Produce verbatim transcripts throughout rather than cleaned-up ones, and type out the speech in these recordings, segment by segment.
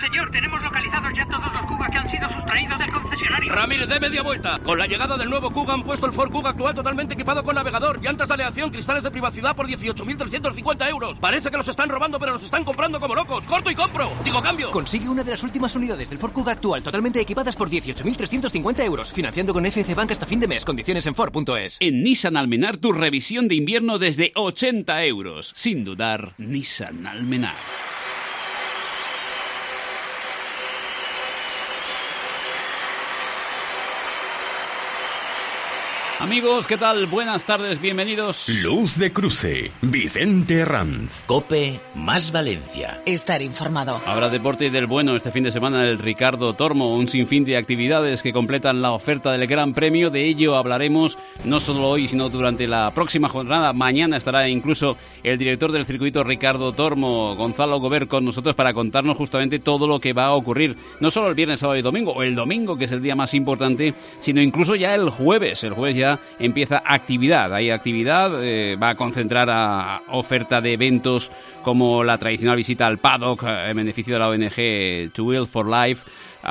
Señor, tenemos localizados ya todos los Kuga que han sido sustraídos del concesionario. Ramírez, dé media vuelta. Con la llegada del nuevo Kuga han puesto el Ford Kuga actual totalmente equipado con navegador, llantas de aleación, cristales de privacidad por dieciocho mil trescientos cincuenta euros. Parece que los están robando, pero los están comprando como locos. ¡Corto y compro! Digo, cambio. Consigue una de las últimas unidades del Ford Kuga actual totalmente equipadas por dieciocho mil trescientos cincuenta euros. Financiando con F C Bank hasta fin de mes. Condiciones en Ford punto es. En Nissan Almenar, tu revisión de invierno desde ochenta euros. Sin dudar, Nissan Almenar. Amigos, ¿qué tal? Buenas tardes, bienvenidos. Luz de Cruce, Vicente Herranz. COPE más Valencia. Estar informado. Habrá deporte del bueno este fin de semana el Ricardo Tormo, un sinfín de actividades que completan la oferta del Gran Premio. De ello hablaremos no solo hoy, sino durante la próxima jornada. Mañana estará incluso el director del circuito Ricardo Tormo, Gonzalo Gobert, con nosotros para contarnos justamente todo lo que va a ocurrir. No solo el viernes, sábado y domingo, o el domingo, que es el día más importante, sino incluso ya el jueves. El jueves ya empieza actividad, hay actividad, eh, va a concentrar a oferta de eventos como la tradicional visita al paddock en beneficio de la O N G To Wheel for Life,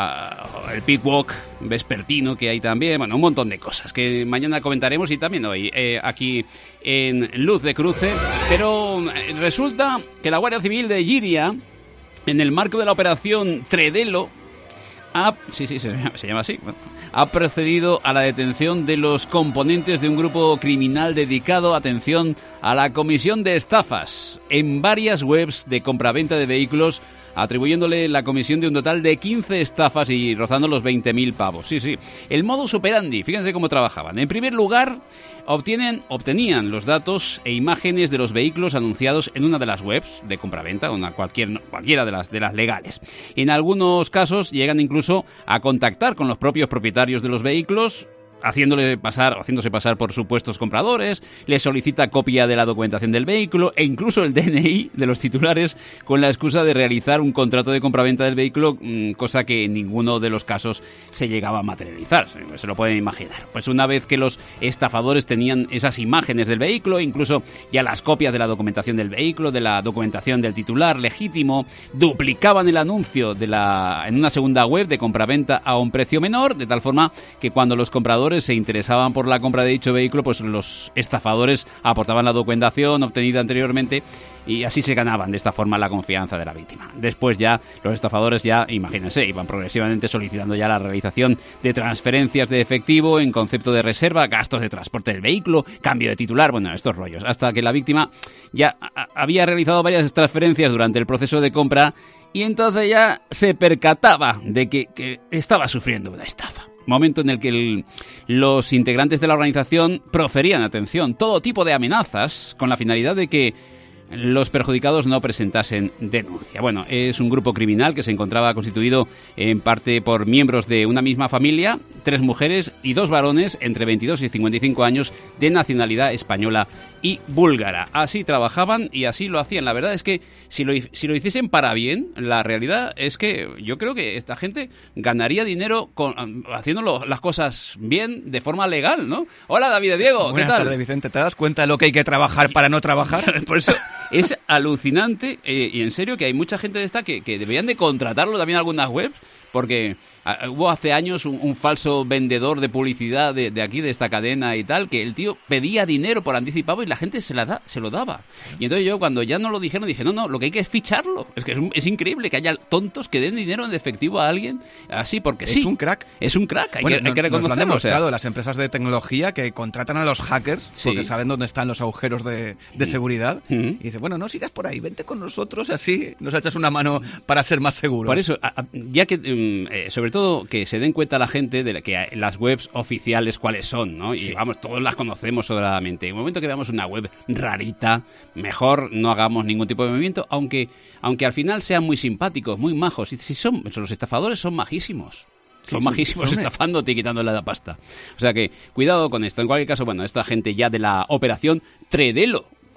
uh, el pit walk vespertino que hay también, bueno, un montón de cosas que mañana comentaremos y también hoy eh, aquí en Luz de Cruce. Pero resulta que la Guardia Civil de Lliria, en el marco de la operación Tredelo, ha, sí, sí, se llama, se llama así, bueno, ha procedido a la detención de los componentes de un grupo criminal dedicado, atención, a la comisión de estafas en varias webs de compraventa de vehículos, atribuyéndole la comisión de un total de quince estafas y rozando los veinte mil pavos. Sí, sí. El modus operandi, fíjense cómo trabajaban. En primer lugar, obtienen, obtenían los datos e imágenes de los vehículos anunciados en una de las webs de compraventa, una cualquier, cualquiera de las, de las legales. En algunos casos llegan incluso a contactar con los propios propietarios de los vehículos, haciéndole pasar, haciéndose pasar por supuestos compradores, le solicita copia de la documentación del vehículo e incluso el D N I de los titulares con la excusa de realizar un contrato de compraventa del vehículo, cosa que en ninguno de los casos se llegaba a materializar, se lo pueden imaginar. Pues una vez que los estafadores tenían esas imágenes del vehículo, incluso ya las copias de la documentación del vehículo, de la documentación del titular legítimo, duplicaban el anuncio de la en una segunda web de compraventa a un precio menor, de tal forma que cuando los compradores se interesaban por la compra de dicho vehículo, pues los estafadores aportaban la documentación obtenida anteriormente y así se ganaban de esta forma la confianza de la víctima. Después ya los estafadores ya, imagínense, iban progresivamente solicitando ya la realización de transferencias de efectivo en concepto de reserva, gastos de transporte del vehículo, cambio de titular, bueno, estos rollos, hasta que la víctima ya había realizado varias transferencias durante el proceso de compra y entonces ya se percataba de que, que estaba sufriendo una estafa. Momento en el que el, los integrantes de la organización proferían, atención, todo tipo de amenazas con la finalidad de que los perjudicados no presentasen denuncia. Bueno, es un grupo criminal que se encontraba constituido en parte por miembros de una misma familia, tres mujeres y dos varones entre veintidós y cincuenta y cinco años de nacionalidad española y búlgara. Así trabajaban y así lo hacían. La verdad es que si lo, si lo hiciesen para bien, la realidad es que yo creo que esta gente ganaría dinero con, haciendo las cosas bien, de forma legal, ¿no? Hola, David Diego, ¿qué Buenas tal? Buenas tardes, Vicente. ¿Te das cuenta de lo que hay que trabajar para no trabajar? Por eso es alucinante eh, y en serio que hay mucha gente de esta que, que deberían de contratarlo también a algunas webs, porque uh, hubo hace años un, un falso vendedor de publicidad de, de aquí, de esta cadena y tal, que el tío pedía dinero por anticipado y la gente se, la da, se lo daba. Y entonces yo cuando ya no lo dijeron dije, no, no, lo que hay que es ficharlo. Es que es, un, es increíble que haya tontos que den dinero en efectivo a alguien así porque es sí. Es un crack. Es un crack, hay, bueno, que, hay que reconocerlo. Nos lo han demostrado o sea. las empresas de tecnología que contratan a los hackers Sí. porque saben dónde están los agujeros de, de seguridad Mm. y dice, bueno, no sigas por ahí, vente con nosotros, así nos echas una mano para ser más seguros. Por eso, a, a, ya que, um, eh, sobre todo, que se den cuenta la gente de que las webs oficiales cuáles son, ¿no? Y Sí. vamos, todos las conocemos sobradamente. En el momento que veamos una web rarita, mejor no hagamos ningún tipo de movimiento, aunque, aunque al final sean muy simpáticos, muy majos. Y si son, los estafadores son majísimos. Son Sí, majísimos son- estafándote y quitándole la pasta. O sea que, cuidado con esto. En cualquier caso, bueno, esta gente ya de la operación Tredelo,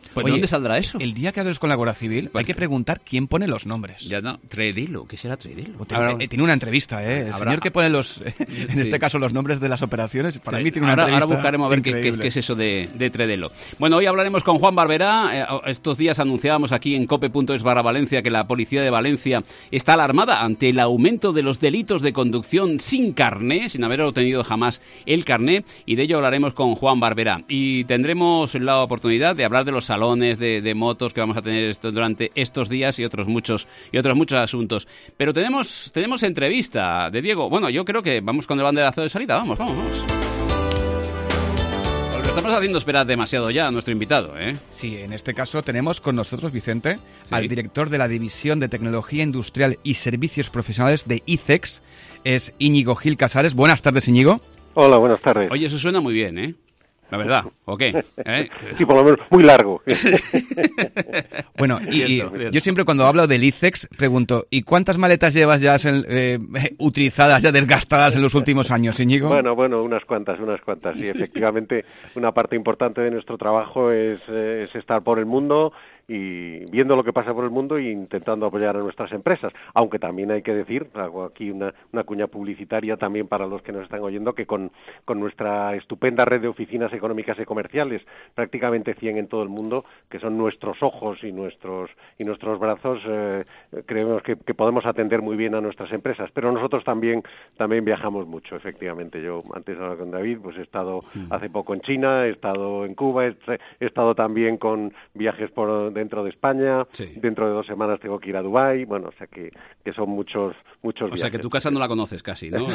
Pues Oye, ¿de dónde saldrá eso? El día que hables con la Guardia Civil hay que preguntar quién pone los nombres. Ya no, Tredilo, ¿qué será Tredilo? O tiene, eh, tiene una entrevista, ¿eh? El Habrá- señor que pone los, en Sí. este caso, los nombres de las operaciones, para Sí. mí tiene una ahora, entrevista ahora buscaremos a ver qué, qué- increíble. qué es eso de, de Tredelo. Bueno, hoy hablaremos con Juan Barberá. Eh, estos días anunciábamos aquí en cope punto es barra Valencia que la policía de Valencia está alarmada ante el aumento de los delitos de conducción sin carné, sin haber obtenido jamás el carné, y de ello hablaremos con Juan Barberá. Y tendremos la oportunidad de hablar de los salones de, de motos que vamos a tener esto, durante estos días y otros muchos y otros muchos asuntos. Pero tenemos tenemos entrevista de Diego. Bueno, yo creo que vamos con el banderazo de salida. Vamos, vamos, vamos. Lo estamos haciendo esperar demasiado ya a nuestro invitado, ¿eh? Sí, en este caso tenemos con nosotros, Vicente, al director de la División de Tecnología Industrial y Servicios Profesionales de I C E X, es Íñigo Gil Casares. Buenas tardes, Íñigo. Hola, buenas tardes. Oye, eso suena muy bien, ¿eh? La verdad, ¿o qué? ¿Eh? Sí, por lo menos muy largo. Bueno, y, y Cierto, cierto. yo siempre cuando hablo del I C E X pregunto, ¿y cuántas maletas llevas ya eh, utilizadas, ya desgastadas en los últimos años, Íñigo? Bueno, bueno, unas cuantas, unas cuantas. Y efectivamente, una parte importante de nuestro trabajo es, eh, es estar por el mundo y viendo lo que pasa por el mundo e intentando apoyar a nuestras empresas. Aunque también hay que decir, hago aquí una, una cuña publicitaria también para los que nos están oyendo, que con, con nuestra estupenda red de oficinas económicas y comerciales, prácticamente cien en todo el mundo, que son nuestros ojos y nuestros y nuestros brazos, eh, creemos que, que podemos atender muy bien a nuestras empresas. Pero nosotros también también viajamos mucho, efectivamente. Yo antes hablaba con David, pues he estado hace poco en China, he estado en Cuba, he, he estado también con viajes por dentro de España, Sí. dentro de dos semanas tengo que ir a Dubái, bueno, o sea que, que son muchos muchos O viajes. sea, que tu casa no la conoces casi, ¿no?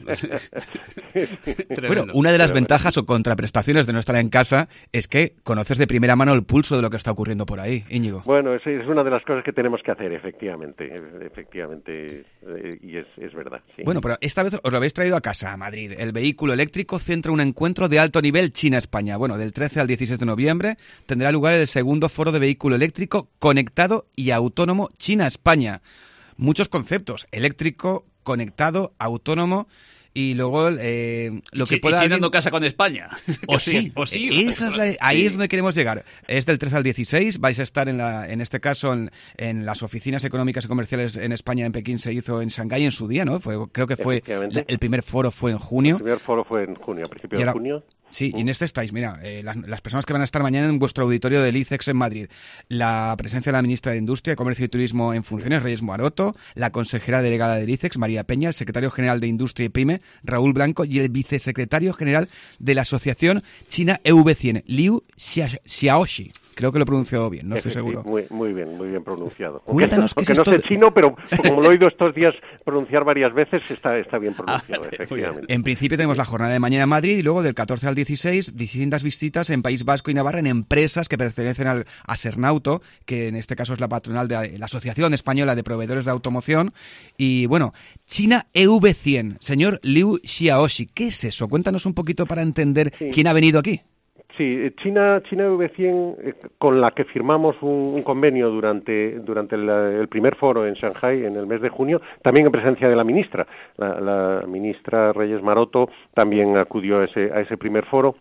Tremendo. Bueno, una de las Pero bueno. ventajas o contraprestaciones de no estar en casa es que conoces de primera mano el pulso de lo que está ocurriendo por ahí, Íñigo. Bueno, es, es una de las cosas que tenemos que hacer, efectivamente, e- efectivamente, eh, y es, es verdad. Sí. Bueno, pero esta vez os lo habéis traído a casa, a Madrid. El vehículo eléctrico centra un encuentro de alto nivel China-España. Bueno, del trece al dieciséis de noviembre tendrá lugar el segundo foro de vehículo eléctrico conectado y autónomo China-España. Muchos conceptos: eléctrico, conectado, autónomo. Y luego eh, lo que Sí, pueda... y China alguien- no casa con España. O sí, o sí. Esa es la- ahí es donde queremos llegar. Es del trece al dieciséis, vais a estar en la, en este caso en, en las oficinas económicas y comerciales en España, en Pekín se hizo en Shanghái en su día, ¿no? Fue, creo que fue Efectivamente. la- el primer foro fue en junio. El primer foro fue en junio, a principios Y ahora- de junio. Sí, y en este estáis, mira, eh, las, las personas que van a estar mañana en vuestro auditorio del I C E X en Madrid. La presencia de la ministra de Industria, Comercio y Turismo en funciones, Reyes Maroto, la consejera delegada del I C E X, María Peña, el secretario general de Industria y Pyme, Raúl Blanco, y el vicesecretario general de la Asociación China E V cien, Liu Xia- Xiaoxi. Creo que lo he pronunciado bien, no estoy Efe- sí, seguro. Muy, muy bien, muy bien pronunciado. Cuéntanos aunque, qué es aunque no esto sé de- chino, pero como lo he oído estos días pronunciar varias veces, está, está bien pronunciado, Ah, vale, efectivamente. En principio tenemos la jornada de mañana en Madrid y luego del catorce al dieciséis distintas visitas en País Vasco y Navarra en empresas que pertenecen al, a Sernauto, que en este caso es la patronal de la Asociación Española de Proveedores de Automoción. Y bueno, China E V cien, señor Liu Xiaoxi, ¿qué es eso? Cuéntanos un poquito para entender Sí. quién ha venido aquí. Sí, eh, China, China E V cien, eh, con la que firmamos un, un convenio durante, durante el, el primer foro en Shanghái en el mes de junio, también en presencia de la ministra. La, la ministra Reyes Maroto también acudió a ese, a ese primer foro.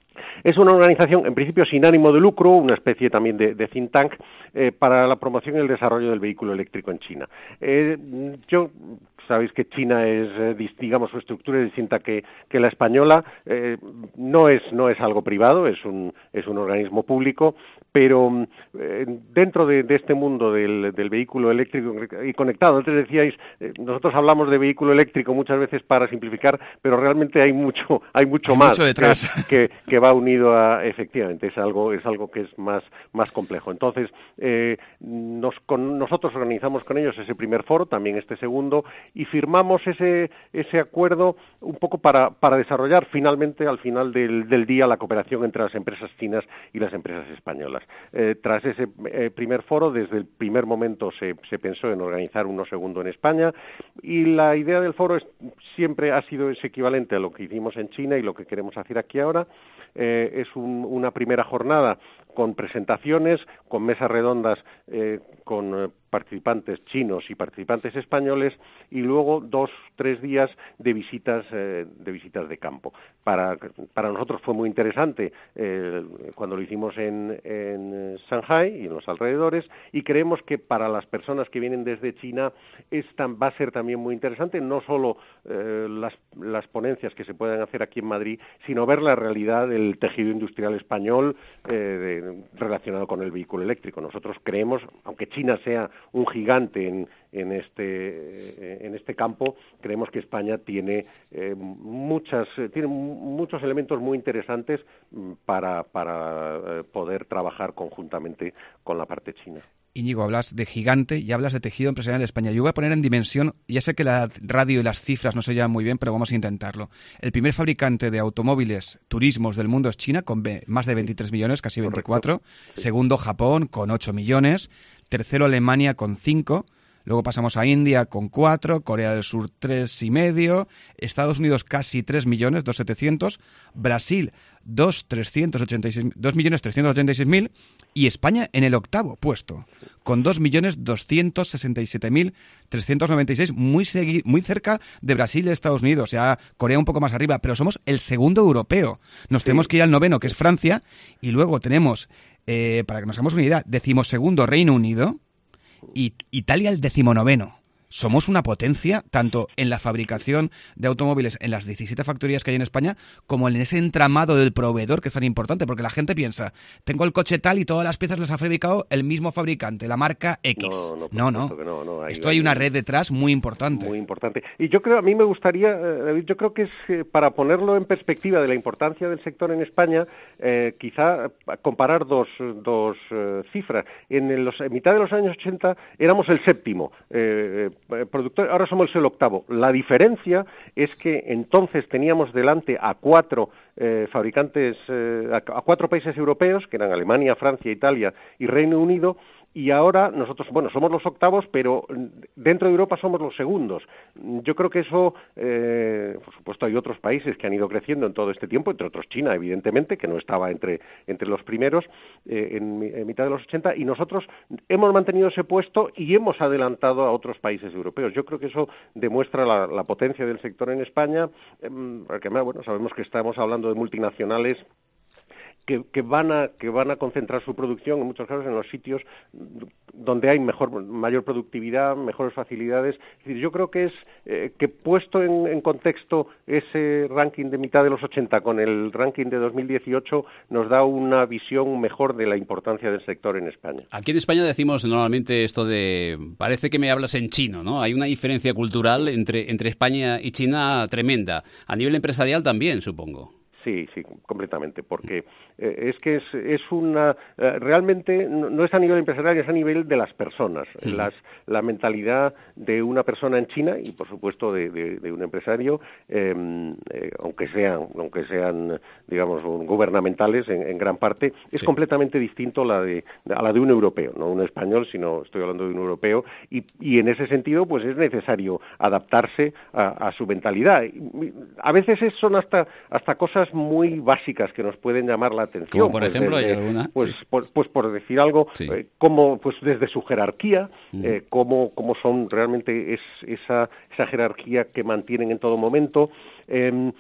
Es una organización, en principio, sin ánimo de lucro, una especie también de, de think tank, eh, para la promoción y el desarrollo del vehículo eléctrico en China. Eh, yo... Sabéis que China es, eh, digamos, su estructura es distinta que, que la española. Eh, no es no es algo privado, es un es un organismo público, pero eh, dentro de, de este mundo del, del vehículo eléctrico y conectado, antes decíais, eh, nosotros hablamos de vehículo eléctrico muchas veces para simplificar, pero realmente hay mucho hay mucho Hay más mucho detrás. Que, que, que va unido a, efectivamente, es algo es algo que es más más complejo. Entonces, eh, nos, con, nosotros organizamos con ellos ese primer foro, también este segundo, y firmamos ese ese acuerdo un poco para para desarrollar finalmente al final del, del día la cooperación entre las empresas chinas y las empresas españolas. Eh, tras ese eh, primer foro, desde el primer momento se, se pensó en organizar uno segundo en España, y la idea del foro es, siempre ha sido ese equivalente a lo que hicimos en China y lo que queremos hacer aquí ahora. Eh, es un, una primera jornada con presentaciones, con mesas redondas, eh, con eh, participantes chinos y participantes españoles, y luego dos, tres días de visitas eh, de visitas de campo. Para, para nosotros fue muy interesante eh, cuando lo hicimos en, en Shanghai y en los alrededores, y creemos que para las personas que vienen desde China esta va a ser también muy interesante, no solo eh, las, las ponencias que se puedan hacer aquí en Madrid, sino ver la realidad del tejido industrial español eh, de, relacionado con el vehículo eléctrico. Nosotros creemos, aunque China sea un gigante en, en este en este campo, creemos que España tiene eh, muchas tiene muchos elementos muy interesantes para para eh, poder trabajar conjuntamente con la parte china. Íñigo, hablas de gigante y hablas de tejido empresarial de España. Yo voy a poner en dimensión, ya sé que la radio y las cifras no se llevan muy bien, pero vamos a intentarlo. El primer fabricante de automóviles turismos del mundo es China, con más de veintitrés millones, casi veinticuatro. Sí. Segundo, Japón, con ocho millones. Tercero, Alemania, con cinco. Luego pasamos a India con cuatro, Corea del Sur tres y medio, Estados Unidos casi tres millones, dos setecientos, Brasil dos millones trescientos ochenta y seis mil y España en el octavo puesto con dos millones doscientos sesenta y siete mil trescientos noventa y seis, muy segui- muy cerca de Brasil y Estados Unidos, ya Corea un poco más arriba, pero somos el segundo europeo. Nos sí. tenemos que ir al noveno, que es Francia, y luego tenemos, eh, para que nos hagamos una idea, decimosegundo Reino Unido, y Italia el decimonoveno. Somos una potencia, tanto en la fabricación de automóviles en las diecisiete factorías que hay en España, como en ese entramado del proveedor, que es tan importante, porque la gente piensa, tengo el coche tal y todas las piezas las ha fabricado el mismo fabricante, la marca X. No, no. no, no. no, no hay, Esto hay una red detrás muy importante. Muy importante. Y yo creo, a mí me gustaría, David, yo creo que es eh, para ponerlo en perspectiva de la importancia del sector en España, eh, quizá comparar dos, dos eh, cifras. En, los, en mitad de los años ochenta éramos el séptimo eh, productor, ahora somos el octavo. La diferencia es que entonces teníamos delante a cuatro eh, fabricantes, eh, a, a cuatro países europeos, que eran Alemania, Francia, Italia y Reino Unido, y ahora nosotros, bueno, somos los octavos, pero dentro de Europa somos los segundos. Yo creo que eso, eh, por supuesto, hay otros países que han ido creciendo en todo este tiempo, entre otros China, evidentemente, que no estaba entre, entre los primeros eh, en, en mitad de los ochenta, y nosotros hemos mantenido ese puesto y hemos adelantado a otros países europeos. Yo creo que eso demuestra la, la potencia del sector en España, eh, porque además, bueno, sabemos que estamos hablando de multinacionales Que, que van a que van a concentrar su producción en muchos casos en los sitios donde hay mejor mayor productividad, mejores facilidades. Es decir, yo creo que es eh, que puesto en, en contexto ese ranking de mitad de los ochenta con el ranking de dos mil dieciocho nos da una visión mejor de la importancia del sector en España. Aquí en España decimos normalmente esto de parece que me hablas en chino, ¿no? Hay una diferencia cultural entre entre España y China tremenda. A nivel empresarial también, supongo. Sí, sí, completamente, porque eh, es que es, es una... Eh, realmente no, no es a nivel empresarial, es a nivel de las personas. Sí. Las, la mentalidad de una persona en China y, por supuesto, de, de, de un empresario, eh, eh, aunque sean, aunque sean, digamos, gubernamentales en, en gran parte, es sí. completamente distinto a la, de, a la de un europeo, no un español, sino estoy hablando de un europeo, y, y en ese sentido, pues es necesario adaptarse a, a su mentalidad. A veces son hasta, hasta cosas muy básicas que nos pueden llamar la atención. Como por pues ejemplo, desde, ¿hay alguna? Pues, sí. por, pues por decir algo, sí. eh, como pues desde su jerarquía, mm. eh, cómo, cómo son realmente es, esa, esa jerarquía que mantienen en todo momento, eh,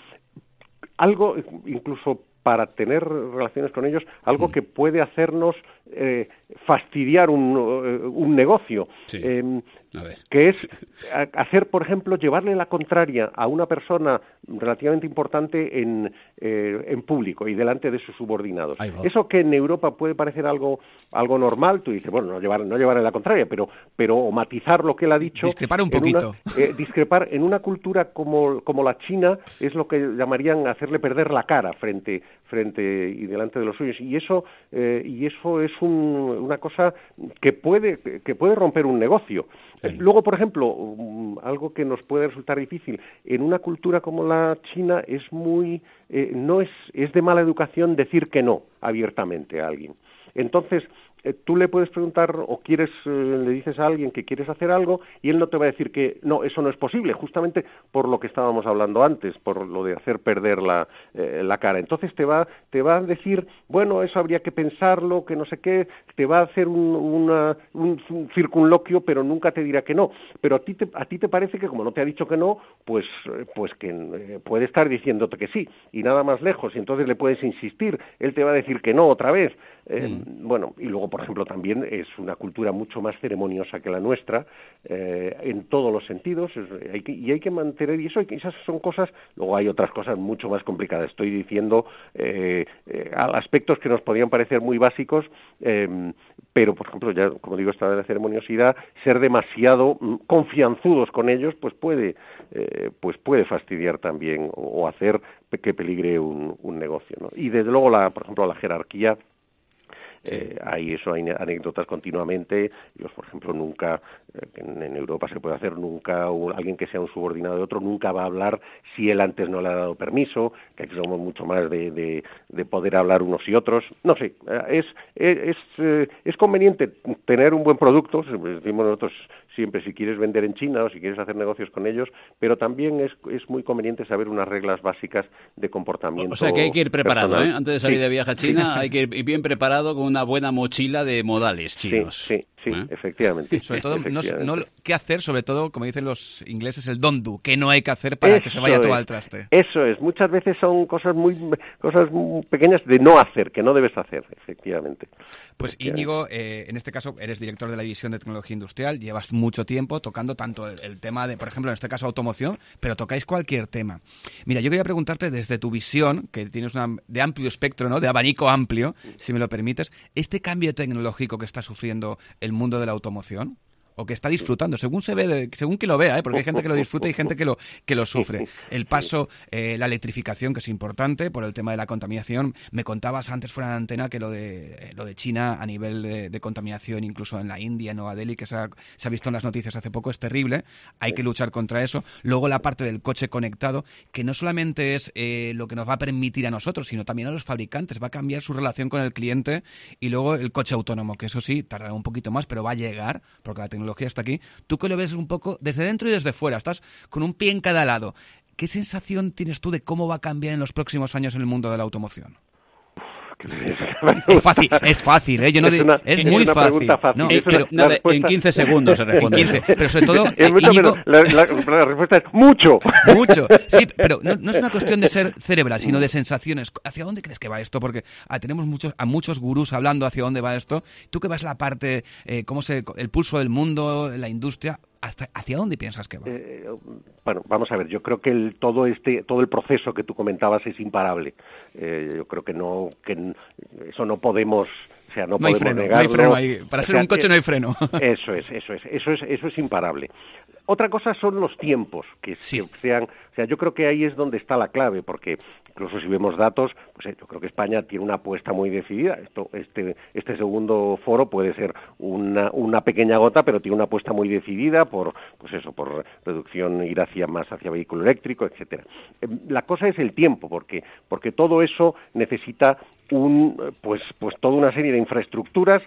algo incluso para tener relaciones con ellos, algo mm. que puede hacernos eh, fastidiar un, un negocio, sí. eh, que es hacer, por ejemplo, llevarle la contraria a una persona relativamente importante en, eh, en público y delante de sus subordinados. Eso que en Europa puede parecer algo algo normal, tú dices, bueno, no llevar, no llevarle la contraria, pero pero matizar lo que él ha dicho. Discrepar un poquito. Una, eh, discrepar en una cultura como, como la China es lo que llamarían hacerle perder la cara frente frente y delante de los suyos, y eso eh, y eso es un, una cosa que puede que puede romper un negocio. Sí. Luego, por ejemplo, um, algo que nos puede resultar difícil en una cultura como la China es muy eh, no es es de mala educación decir que no abiertamente a alguien. Entonces, eh, tú le puedes preguntar o quieres, eh, le dices a alguien que quieres hacer algo y él no te va a decir que no, eso no es posible, justamente por lo que estábamos hablando antes, por lo de hacer perder la, eh, la cara. Entonces te va, te va a decir, bueno, eso habría que pensarlo, que no sé qué, te va a hacer un, una, un, un circunloquio, pero nunca te dirá que no. Pero a ti te, a ti te parece que como no te ha dicho que no, pues, pues que eh, puede estar diciéndote que sí, y nada más lejos, y entonces le puedes insistir, él te va a decir que no otra vez. Eh, mm. Bueno, y luego, por ejemplo, también es una cultura mucho más ceremoniosa que la nuestra, eh, en todos los sentidos, es, hay que, y hay que mantener, y eso, esas son cosas, luego hay otras cosas mucho más complicadas. Estoy diciendo eh, eh, aspectos que nos podían parecer muy básicos, eh, pero, por ejemplo, ya, como digo, esta de la ceremoniosidad, ser demasiado confianzudos con ellos, pues puede, eh, pues puede fastidiar también, o, o hacer que peligre un, un negocio, ¿no? Y desde luego, la, por ejemplo, la jerarquía. Sí. Eh, hay eso, hay anécdotas continuamente. Yo, por ejemplo, nunca, eh, en, en Europa se puede hacer, nunca un, alguien que sea un subordinado de otro nunca va a hablar si él antes no le ha dado permiso, que aquí somos mucho más de, de, de poder hablar unos y otros. No sé, es, es, es, eh, es conveniente tener un buen producto, decimos nosotros siempre, si quieres vender en China o si quieres hacer negocios con ellos, pero también es, es muy conveniente saber unas reglas básicas de comportamiento. O sea que hay que ir preparado, personal. ¿eh? Antes de salir sí. de viaje a China, hay que ir bien preparado con una buena mochila de modales chinos. Sí, sí. Sí, ¿eh? efectivamente. Sobre todo, efectivamente. No, no, ¿qué hacer? Sobre todo, como dicen los ingleses, el don't do, ¿qué no hay que hacer para eso que se vaya todo es, al traste? Eso es, muchas veces son cosas muy cosas muy pequeñas de no hacer, que no debes hacer, efectivamente. Pues efectivamente. Íñigo, eh, en este caso eres director de la División de Tecnología Industrial, llevas mucho tiempo tocando tanto el, el tema de, por ejemplo, en este caso automoción, pero tocáis cualquier tema. Mira, yo quería preguntarte desde tu visión, que tienes una de amplio espectro, ¿no? De abanico amplio, si me lo permites, este cambio tecnológico que está sufriendo el mundo de la automoción, o que está disfrutando, según se ve, de, según que lo vea, ¿eh? Porque hay gente que lo disfruta y gente que lo que lo sufre. El paso, eh, la electrificación, que es importante por el tema de la contaminación. Me contabas antes fuera de antena que lo de lo de China a nivel de, de contaminación, incluso en la India, en Nueva Delhi, que se ha, se ha visto en las noticias hace poco, es terrible. Hay que luchar contra eso. Luego la parte del coche conectado, que no solamente es eh, lo que nos va a permitir a nosotros, sino también a los fabricantes. Va a cambiar su relación con el cliente. Y luego el coche autónomo, que eso sí, tardará un poquito más, pero va a llegar, porque la tecnología hasta aquí. Tú que lo ves un poco desde dentro y desde fuera, estás con un pie en cada lado. ¿Qué sensación tienes tú de cómo va a cambiar en los próximos años en el mundo de la automoción? Es fácil, es fácil, ¿eh? Yo no es, una, es, es muy una fácil. fácil. No, es pero, una, respuesta... En quince segundos se responde. En quince, pero sobre todo, es mucho, Íñigo... la, la, la respuesta es mucho. Mucho, sí, pero no, no es una cuestión de ser cerebral, sino de sensaciones. ¿Hacia dónde crees que va esto? Porque ah, tenemos muchos a muchos gurús hablando hacia dónde va esto. Tú que vas la parte, eh, cómo se, el pulso del mundo, la industria... ¿Hasta, ¿Hacia dónde piensas que va? Eh, bueno, vamos a ver, yo creo que el, todo este todo el proceso que tú comentabas es imparable. Eh, yo creo que no que eso no podemos, o sea, no, no hay podemos freno, negarlo. No hay freno ahí. Para ser o sea, un coche no hay freno. Eso es, eso es, eso es, eso es imparable. Otra cosa son los tiempos, que, sí. que sean, o sea, yo creo que ahí es donde está la clave, porque incluso si vemos datos, pues eh, yo creo que España tiene una apuesta muy decidida. Esto, este, este segundo foro puede ser una, una pequeña gota, pero tiene una apuesta muy decidida por, pues eso, por reducción, ir hacia más hacia vehículo eléctrico, etcétera. Eh, la cosa es el tiempo, porque, porque todo eso necesita un, pues, pues toda una serie de infraestructuras.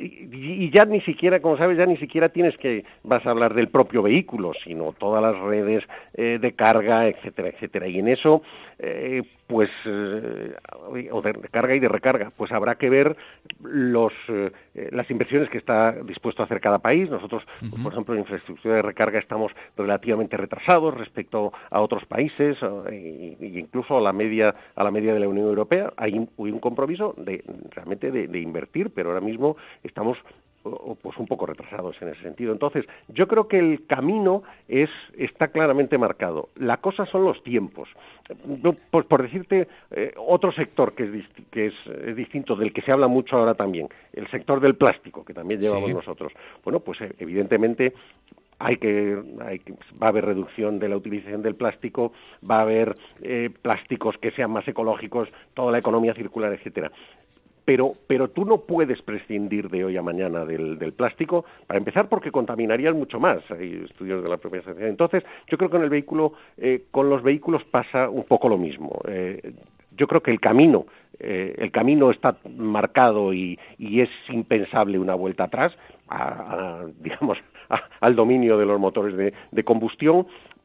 Y ya ni siquiera, como sabes, ya ni siquiera tienes que, vas a hablar del propio vehículo, sino todas las redes eh, de carga, etcétera, etcétera. Y en eso, eh, pues, eh, o de carga y de recarga, pues habrá que ver los eh, las inversiones que está dispuesto a hacer cada país. Nosotros, uh-huh. pues, por ejemplo, en infraestructura de recarga estamos relativamente retrasados respecto a otros países, e incluso a la media a la media de la Unión Europea. Hay un, hay un compromiso de realmente de, de invertir, pero ahora mismo estamos pues un poco retrasados en ese sentido. Entonces, yo creo que el camino es está claramente marcado. La cosa son los tiempos. Por, por decirte, eh, otro sector que, es, dist- que es, es distinto, del que se habla mucho ahora también, el sector del plástico, que también llevamos sí. nosotros. Bueno, pues eh, evidentemente hay que, hay que va a haber reducción de la utilización del plástico, va a haber eh, plásticos que sean más ecológicos, toda la economía circular, etcétera. Pero, pero tú no puedes prescindir de hoy a mañana del, del plástico, para empezar porque contaminarías mucho más. Hay estudios de la propia sociedad. Entonces, yo creo que en el vehículo, eh, con los vehículos pasa un poco lo mismo. Eh, yo creo que el camino eh, el camino está marcado y, y es impensable una vuelta atrás a, a digamos a, al dominio de los motores de, de combustión.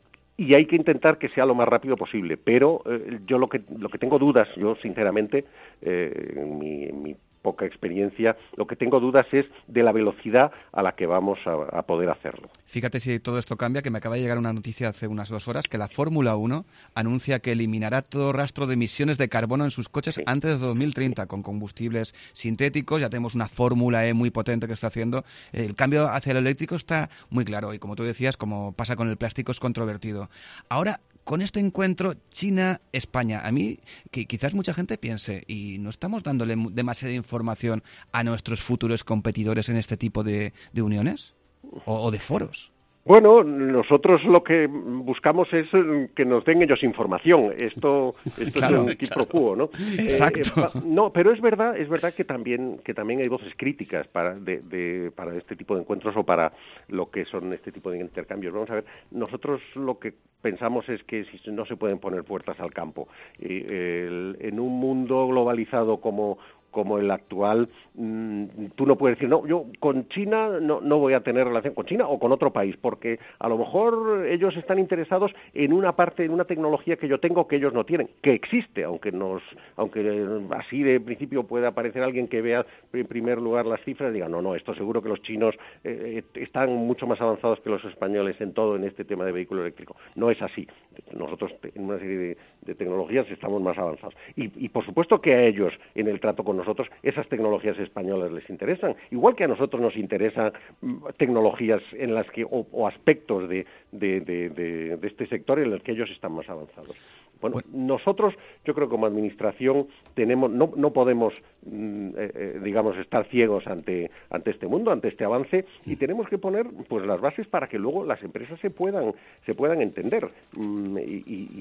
Y hay que intentar que sea lo más rápido posible, pero eh, yo lo que lo que tengo dudas, yo sinceramente, eh, en mi, en mi poca experiencia, lo que tengo dudas es de la velocidad a la que vamos a, a poder hacerlo. Fíjate si todo esto cambia, que me acaba de llegar una noticia hace unas dos horas, que la Fórmula uno anuncia que eliminará todo rastro de emisiones de carbono en sus coches sí. antes de dos mil treinta, con combustibles sintéticos. Ya tenemos una Fórmula E muy potente que está haciendo. El cambio hacia el eléctrico está muy claro, y como tú decías, como pasa con el plástico, es controvertido. Ahora, con este encuentro China-España, a mí que quizás mucha gente piense, ¿y no estamos dándole demasiada información a nuestros futuros competidores en este tipo de, de uniones o, o de foros? Bueno, nosotros lo que buscamos es que nos den ellos información. Esto, esto claro, es un quid pro quo, ¿no? Exacto. Eh, eh, no, pero es verdad, es verdad que también que también hay voces críticas para de, de para este tipo de encuentros o para lo que son este tipo de intercambios. Vamos a ver, nosotros lo que pensamos es que si no se pueden poner puertas al campo. Y, el, en un mundo globalizado como como el actual, mmm, tú no puedes decir, no, yo con China no, no voy a tener relación con China o con otro país, porque a lo mejor ellos están interesados en una parte, en una tecnología que yo tengo que ellos no tienen, que existe, aunque nos, aunque así de principio pueda aparecer alguien que vea en primer lugar las cifras y diga, no, no, esto seguro que los chinos eh, están mucho más avanzados que los españoles en todo en este tema de vehículo eléctrico. No es así. Nosotros en una serie de, de tecnologías estamos más avanzados. Y, y por supuesto que a ellos, en el trato con nosotros, nosotros esas tecnologías españolas les interesan, igual que a nosotros nos interesan tecnologías en las que o, o aspectos de, de, de, de, de este sector en los que ellos están más avanzados. Bueno, bueno, nosotros, yo creo que como administración tenemos, no, no podemos, mm, eh, digamos, estar ciegos ante ante este mundo, ante este avance, y tenemos que poner, pues, las bases para que luego las empresas se puedan se puedan entender. Mm, y,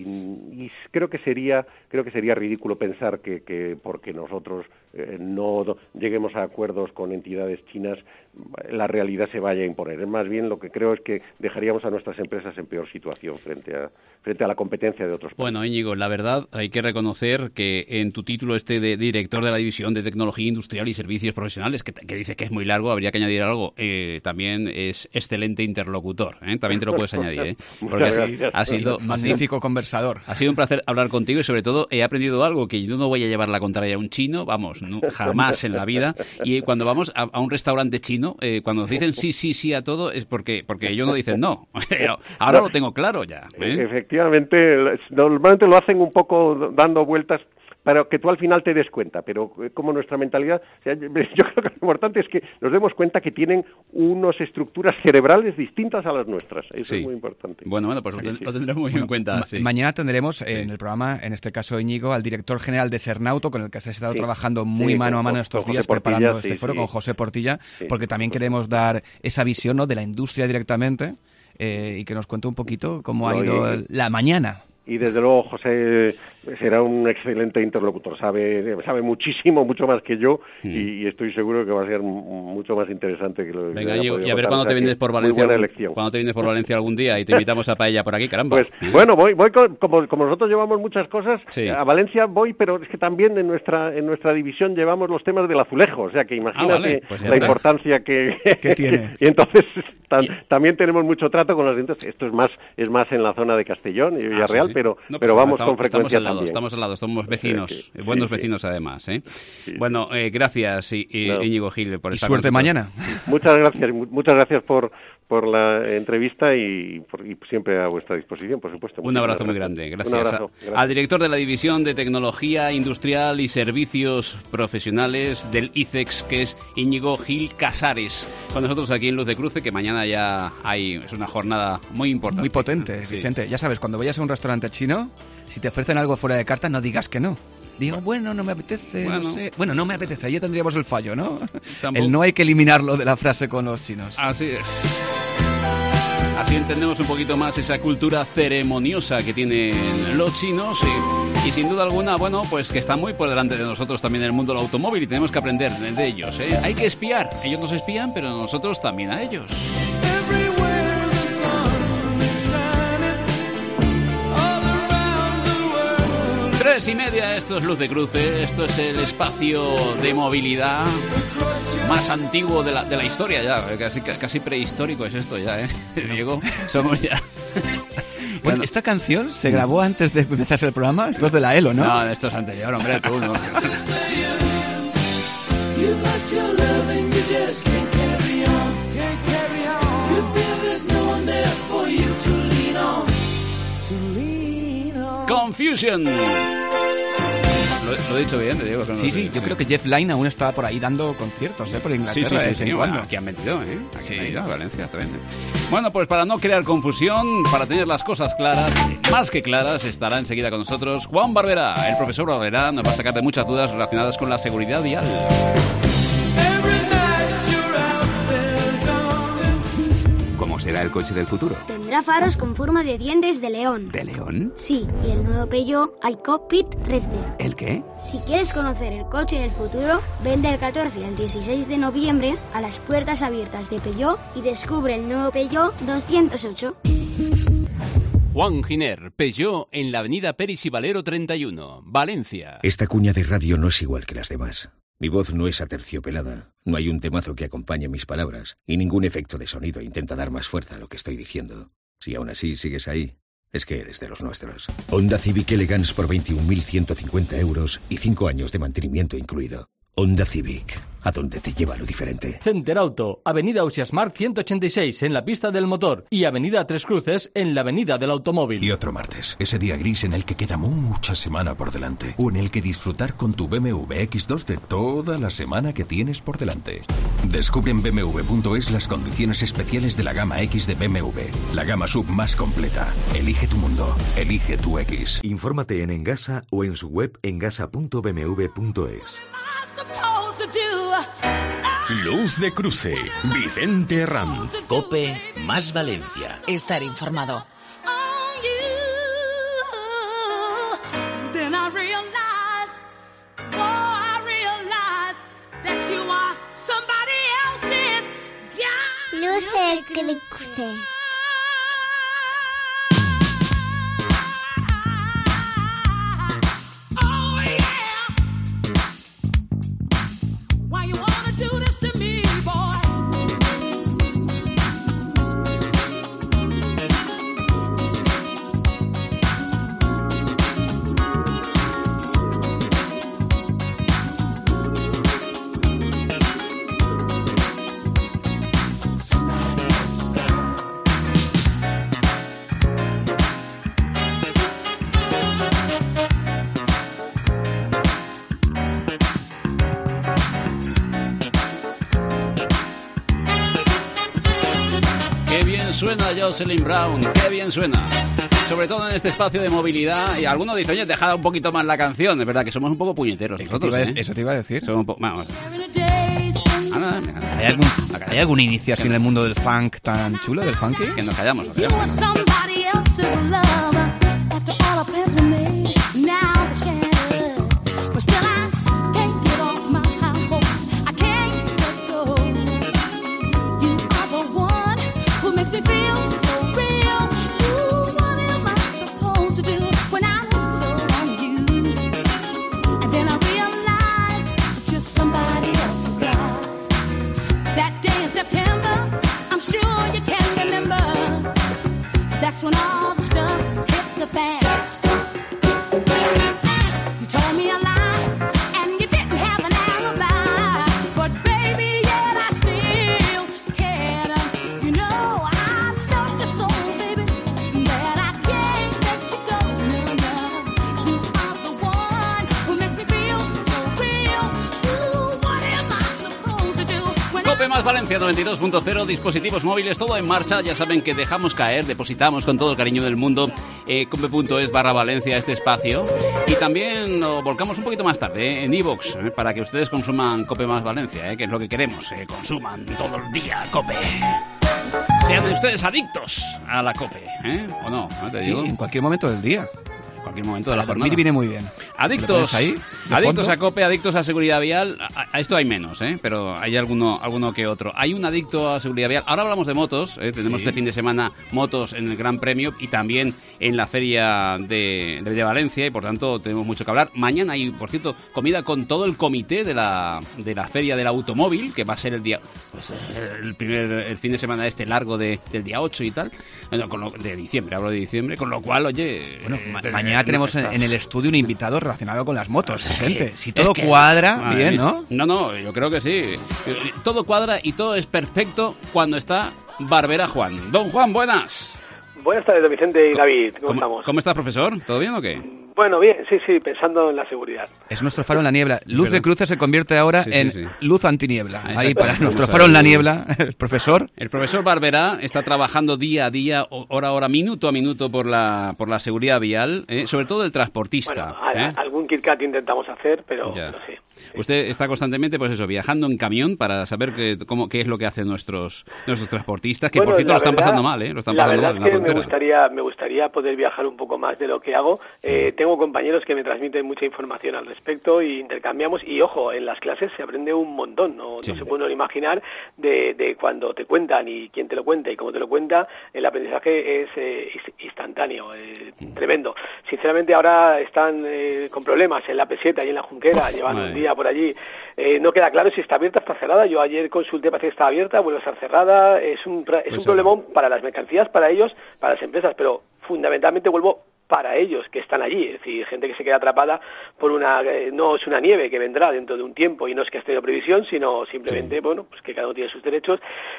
y, y creo que sería creo que sería ridículo pensar que, que porque nosotros eh, no lleguemos a acuerdos con entidades chinas, la realidad se vaya a imponer. Más bien, lo que creo es que dejaríamos a nuestras empresas en peor situación frente a frente a la competencia de otros países. Bueno, Íñigo, la verdad hay que reconocer que en tu título este de director de la División de Tecnología Industrial y Servicios Profesionales, que, que dice que es muy largo, habría que añadir algo, eh, también es excelente interlocutor, ¿eh? También te lo puedes añadir, ¿eh? Porque ha, ha sido magnífico conversador. Ha sido un placer hablar contigo y sobre todo he aprendido algo, que yo no voy a llevar la contraria a un chino, vamos, no, jamás en la vida. Y cuando vamos a, a un restaurante chino, eh, cuando nos dicen sí, sí, sí a todo, es porque porque ellos no dicen no. Ahora lo tengo claro ya, ¿eh? Efectivamente, normalmente lo hacen un poco dando vueltas para que tú al final te des cuenta, pero como nuestra mentalidad, o sea, yo creo que lo importante es que nos demos cuenta que tienen unas estructuras cerebrales distintas a las nuestras. Eso sí. Es muy importante. Bueno, bueno, pues sí, lo, sí. lo tendremos muy bueno, en cuenta. Ma- sí. Mañana tendremos sí. en el programa, en este caso Íñigo, al director general de Sernauto, con el que se ha estado sí. trabajando muy sí, mano a mano estos días Portilla, preparando sí, este foro, sí. con José Portilla, sí, porque también sí. queremos dar esa visión, ¿no?, de la industria directamente, eh, y que nos cuente un poquito cómo no, ha ido y... la mañana. Y desde luego José será un excelente interlocutor, sabe sabe muchísimo, mucho más que yo, mm. y, y estoy seguro que va a ser mucho más interesante que lo que Venga, yo, y a ver cuándo te vienes por Valencia, algún, cuando te vienes por Valencia algún día y te invitamos a paella por aquí, caramba. Pues bueno, voy voy con, como como nosotros llevamos muchas cosas, sí. a Valencia voy, pero es que también en nuestra en nuestra división llevamos los temas del azulejo, o sea que imagínate ah, vale. pues la está. importancia que, que tiene. Y entonces tam, también tenemos mucho trato con los dientes. Esto es más es más en la zona de Castellón y Villarreal, ah, sí, sí. pero no, pero vamos estamos, con frecuencia estamos al lado, también. Estamos al lado, somos vecinos, sí, sí, buenos sí, vecinos sí. además. ¿eh? Sí, bueno, eh, gracias y, y, no. Íñigo Gil por y estar suerte mañana. Muchas gracias, muchas gracias por por la entrevista y, por, y siempre a vuestra disposición, por supuesto. Un abrazo muy grande, gracias. Un abrazo, gracias. Al director de la División de Tecnología Industrial y Servicios Profesionales del I C E X, que es Íñigo Gil Casares, con nosotros aquí en Luz de Cruce, que mañana ya hay, es una jornada muy importante. Muy potente, sí. Vicente. Ya sabes, cuando vayas a un restaurante chino, si te ofrecen algo fuera de carta, no digas que no. Digo, bueno, no me apetece, bueno. no sé. Bueno, no me apetece, ahí tendríamos el fallo, ¿no? Tampoco. El no hay que eliminarlo de la frase con los chinos. Así es. Así entendemos un poquito más esa cultura ceremoniosa que tienen los chinos y, y sin duda alguna, bueno, pues que están muy por delante de nosotros también en el mundo del automóvil y tenemos que aprender de ellos, ¿eh? Hay que espiar, ellos nos espían, pero nosotros también a ellos. Tres y media, esto es Luz de Cruce, esto es el espacio de movilidad más antiguo de la, de la historia ya, casi, casi prehistórico es esto ya, ¿eh? Diego, somos ya... Bueno, esta canción se grabó antes de empezar el programa, esto es de la ELO, ¿no? No, esto es anterior, hombre, tú, ¿no? Confusion. Lo, lo he dicho bien, te digo. Sí, sí, yo creo que Jeff Lynne aún está por ahí dando conciertos, ¿eh? Por Inglaterra. Sí, sí, sí, de sí, vez en cuando. Aquí han metido, ¿eh? Aquí sí. han metido, Valencia también. Bueno, pues para no crear confusión, para tener las cosas claras, más que claras, estará enseguida con nosotros Juan Barberá. El profesor Barberá nos va a sacar de muchas dudas relacionadas con la seguridad vial. ¿Cómo será el coche del futuro? Tendrá faros con forma de dientes de león. ¿De león? Sí, y el nuevo Peugeot iCockpit tres D. ¿El qué? Si quieres conocer el coche del futuro, ven del catorce al dieciséis de noviembre a las puertas abiertas de Peugeot y descubre el nuevo Peugeot doscientos ocho. Juan Giner, Peugeot, en la avenida Peris y Valero treinta y uno, Valencia. Esta cuña de radio no es igual que las demás. Mi voz no es aterciopelada, no hay un temazo que acompañe mis palabras y ningún efecto de sonido intenta dar más fuerza a lo que estoy diciendo. Si aún así sigues ahí, es que eres de los nuestros. Honda Civic Elegance por veintiún mil ciento cincuenta euros y cinco años de mantenimiento incluido. Honda Civic, a donde te lleva lo diferente. Center Auto, Avenida Ausiasmark ciento ochenta y seis en la pista del motor y Avenida Tres Cruces en la Avenida del Automóvil. Y otro martes, ese día gris en el que queda mucha semana por delante o en el que disfrutar con tu B M W equis dos de toda la semana que tienes por delante. Descubre en B M W punto es las condiciones especiales de la gama X de B M W, la gama sub más completa. Elige tu mundo, elige tu X. Infórmate en Engasa o en su web engasa punto b m w punto es. Luz de Cruce, Vicente Ranz. COPE más Valencia. Estar informado. Luz de Cruce. Suena Jocelyn Brown, qué bien suena. Sobre todo en este espacio de movilidad. Y algunos dicen, oye, dejad un poquito más la canción. Es verdad que somos un poco puñeteros nosotros, eso, te ¿eh? eso te iba a decir. Somos un poco... Vamos. Ah, ¿Hay algún, ¿Hay algún inicio así en el mundo del funk tan chulo, del funky? Que nos callamos. Nos callamos. When all the stuff hit the fan. You told me a lie, and you didn't have an alibi. But baby, yet I still cared. You know I loved you so, baby, that I can't let you go. No, no. You are the one who makes me feel so real. Ooh, what am I supposed to do when Cope más Valencia noventa y dos punto cero, dispositivos móviles, todo en marcha. Ya saben que dejamos caer, depositamos con todo el cariño del mundo eh, cope punto es barra Valencia este espacio. Y también lo volcamos un poquito más tarde eh, en iVoox, eh, para que ustedes consuman Cope más Valencia, eh, que es lo que queremos, eh, consuman todo el día Cope. Sean ustedes adictos a la Cope, ¿eh? ¿O no? ¿No te digo? Sí, en cualquier momento del día. cualquier momento de la Para jornada. dormir viene muy bien. Adictos, ahí, adictos a COPE, adictos a seguridad vial, a, a esto hay menos, ¿eh? Pero hay alguno, alguno que otro. Hay un adicto a seguridad vial. Ahora hablamos de motos, ¿eh? Tenemos Sí. este fin de semana motos en el Gran Premio y también en la feria de, de, de Valencia y por tanto tenemos mucho que hablar. Mañana hay, por cierto, comida con todo el comité de la, de la feria del automóvil, que va a ser el día, pues, el primer el fin de semana este largo de, del día ocho y tal, bueno, con lo, de diciembre, hablo de diciembre, con lo cual, oye... Bueno, eh, ma- te- mañana no tenemos en, está- en el estudio un invitado relacionado con las motos, gente. Si Es todo que- cuadra, Madre bien, mía. ¿no? No, no, yo creo que sí. Todo cuadra y todo es perfecto cuando está Barbera Juan. Don Juan, buenas. Buenas tardes, don Vicente y David. ¿Cómo, estamos? ¿Cómo estás, profesor? ¿Todo bien o qué? Bueno, bien, sí, sí, pensando en la seguridad. Es nuestro faro en la niebla. Luz Verdad. de cruces se convierte ahora Sí, sí, en sí. luz antiniebla. Ah, Ahí exacto. para Vamos nuestro a faro en la ver. niebla, el profesor. El profesor Barberá está trabajando día a día, o- hora a hora, minuto a minuto por la por la seguridad vial, ¿eh? Sobre todo el transportista. Bueno, a- ¿eh? algún KitKat intentamos hacer, pero, Ya. pero sí. Usted está constantemente, pues eso, viajando en camión para saber qué, cómo, qué es lo que hacen nuestros nuestros transportistas, que Bueno, por cierto la lo están verdad- pasando mal, ¿eh? Lo están la pasando verdad mal en es que la me frontera. gustaría, me gustaría poder viajar un poco más de lo que hago. Eh, tengo compañeros que me transmiten mucha información al respecto y intercambiamos. Y ojo, en las clases se aprende un montón. No, Sí. no se puede uno imaginar de, de cuando te cuentan y quién te lo cuenta y cómo te lo cuenta. El aprendizaje es eh, is- instantáneo, eh, tremendo. Sinceramente ahora están eh, con problemas en la Peseta y en la Junquera, llevan madre. un día por allí. Eh, no queda claro si está abierta o está cerrada. Yo ayer consulté, parece que está abierta, vuelve a estar cerrada. Es un, pra- es Pues un sí. problemón para las mercancías, para ellos, para las empresas, pero fundamentalmente vuelvo para ellos que están allí, es decir, gente que se queda atrapada por una, eh, no es una nieve que vendrá dentro de un tiempo y no es que esté de previsión, sino simplemente, bueno, pues que cada uno tiene sus derechos,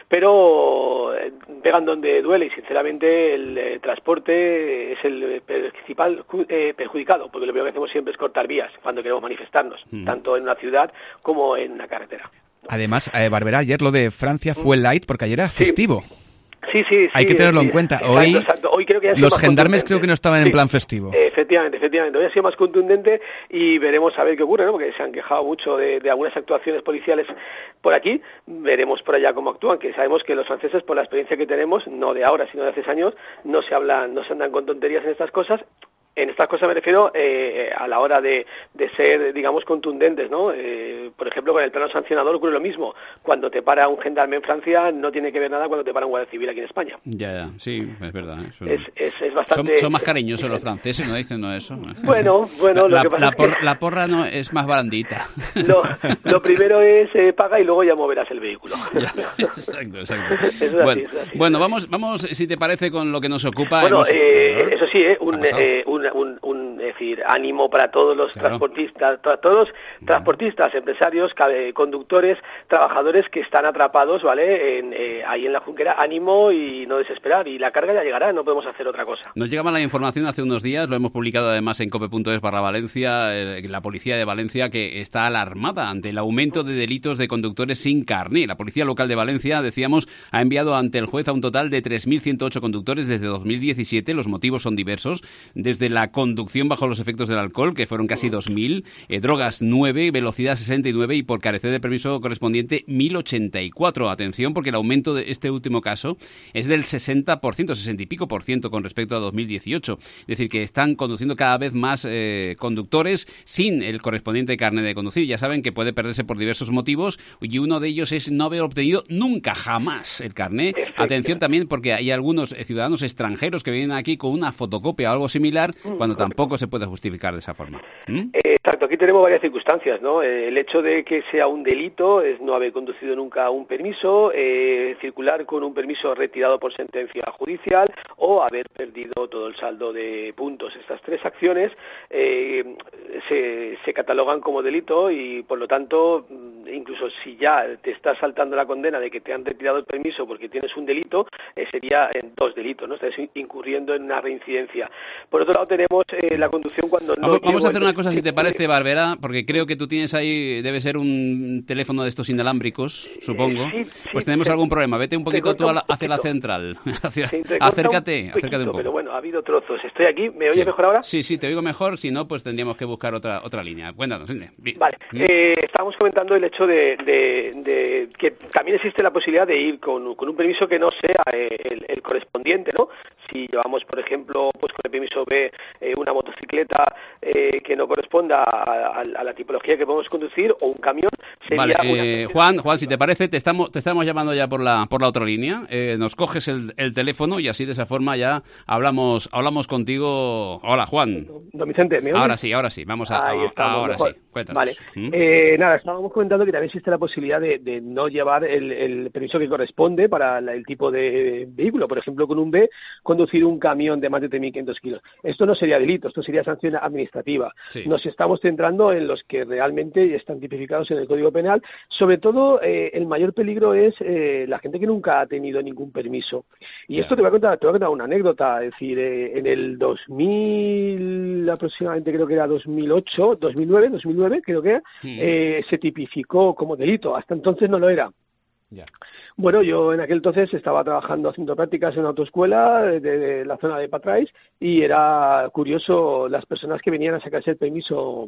pero eh, pegan donde duele y sinceramente el eh, transporte es el eh, principal ju- eh, perjudicado, porque lo primero que hacemos siempre es cortar vías cuando queremos manifestarnos, Mm. tanto en una ciudad como en una carretera. Además, eh, Barbera, ayer lo de Francia fue light porque ayer era festivo. Sí, sí, sí. Hay que tenerlo sí, en cuenta. exacto, Hoy exacto. Hoy creo que ha sido los más gendarmes contundente. creo que no estaban en Sí. plan festivo. Efectivamente, efectivamente. Hoy ha sido más contundente y veremos a ver qué ocurre, ¿no? Porque se han quejado mucho de, de algunas actuaciones policiales por aquí. Veremos por allá cómo actúan, que sabemos que los franceses, por la experiencia que tenemos, no de ahora, sino de hace años, no se hablan, no se andan con tonterías en estas cosas. En estas cosas me refiero eh, a la hora de, de ser, digamos, contundentes, ¿no? Eh, por ejemplo, con el plano sancionador ocurre lo mismo. Cuando te para un gendarme en Francia no tiene que ver nada cuando te para un guardia civil aquí en España. Ya, ya, sí, es verdad. ¿eh? Son, Es, es, es son, bastante... son más cariñosos los franceses, ¿no dicen no eso? Bueno, bueno, la, lo que pasa la, es que- por- la porra no es más blandita. Lo, lo primero es eh, paga y luego ya moverás el vehículo. Exacto, exacto. Eso es así, bueno, eso es así. bueno, vamos, vamos, si te parece, con lo que nos ocupa. Bueno, Hemos- eh, eso sí, eh, un, Ha pasado. eh, un, un, un, es decir, ánimo para todos los Claro. transportistas, para todos transportistas, empresarios, cabe- conductores, trabajadores que están atrapados, ¿vale? En, eh, ahí en la Junquera, ánimo y no desesperar. Y la carga ya llegará, no podemos hacer otra cosa. Nos llegaba la información hace unos días, lo hemos publicado además en cope punto es barra Valencia, eh, la policía de Valencia que está alarmada ante el aumento de delitos de conductores sin carné. La policía local de Valencia, decíamos, ha enviado ante el juez a un total de tres mil ciento ocho conductores desde dos mil diecisiete. Los motivos son diversos, desde la conducción bajo los efectos del alcohol, que fueron casi dos mil, eh, drogas nueve, velocidad sesenta y nueve y por carecer de permiso correspondiente mil ochenta y cuatro. Atención, porque el aumento de este último caso es del sesenta por ciento, sesenta y pico por ciento con respecto a dos mil dieciocho. Es decir, que están conduciendo cada vez más eh, conductores sin el correspondiente carnet de conducir. Ya saben que puede perderse por diversos motivos y uno de ellos es no haber obtenido nunca, jamás el carnet. Atención también porque hay algunos eh, ciudadanos extranjeros que vienen aquí con una fotocopia o algo similar cuando tampoco se puede justificar de esa forma. ¿Mm? Eh, Exacto, aquí tenemos varias circunstancias, ¿no? Eh, el hecho de que sea un delito es no haber conducido nunca un permiso, eh, circular con un permiso retirado por sentencia judicial o haber perdido todo el saldo de puntos. Estas tres acciones eh, se, se catalogan como delito y, por lo tanto, incluso si ya te estás saltando la condena de que te han retirado el permiso porque tienes un delito, eh, sería en dos delitos, ¿no? Estás incurriendo en una reincidencia. Por otro lado, tenemos eh, la conducción cuando no... Vamos, vamos llevo a hacer el- una cosa, si te parece, Barbera, porque creo que tú tienes ahí, debe ser un teléfono de estos inalámbricos, supongo. sí, sí, pues tenemos te- algún problema. Vete un te poquito corta tú a un la- hacia la poquito. central. Hacia- Sí, te corta acércate, un acércate un poquito, poco. Pero bueno, ha habido trozos. Estoy aquí. ¿Me oyes Sí. mejor ahora? Sí, sí, te oigo mejor. Si no, pues tendríamos que buscar otra otra línea. Cuéntanos, dime. Bien. Vale. ¿Mm? Eh, estábamos comentando el hecho hecho de, de, de que también existe la posibilidad de ir con, con un permiso que no sea eh, el, el correspondiente, ¿no? Si llevamos, por ejemplo, pues con el permiso B eh, una motocicleta eh, que no corresponda a, a, a la tipología que podemos conducir, o un camión, sería vale, eh, Juan, Juan, si te parece, te estamos te estamos llamando ya por la por la otra línea. Eh, nos coges el, el teléfono y así de esa forma ya hablamos hablamos contigo. Hola, Juan. Don Vicente, ¿me oyes? Ahora sí, ahora sí. Vamos a, Ahí a estamos, ahora mejor. sí. Cuéntanos. Vale. ¿Mm? Eh, nada, estábamos comentando que también existe la posibilidad de, de no llevar el, el permiso que corresponde para la, el tipo de vehículo. Por ejemplo, con un B, conducir un camión de más de tres mil quinientos kilos. Esto no sería delito, esto sería sanción administrativa. Sí. Nos estamos centrando en los que realmente están tipificados en el Código Penal. Sobre todo, eh, el mayor peligro es eh, la gente que nunca ha tenido ningún permiso. Y Ya. esto te voy a contar, te voy a contar una anécdota. Es decir, eh, en el dos mil, aproximadamente creo que era dos mil ocho, dos mil nueve, dos mil nueve creo que era, Mm. eh, se tipificó como delito. Hasta entonces no lo era. Ya. Bueno, yo en aquel entonces estaba trabajando haciendo prácticas en una autoescuela de, de la zona de Patrais, y era curioso las personas que venían a sacarse el permiso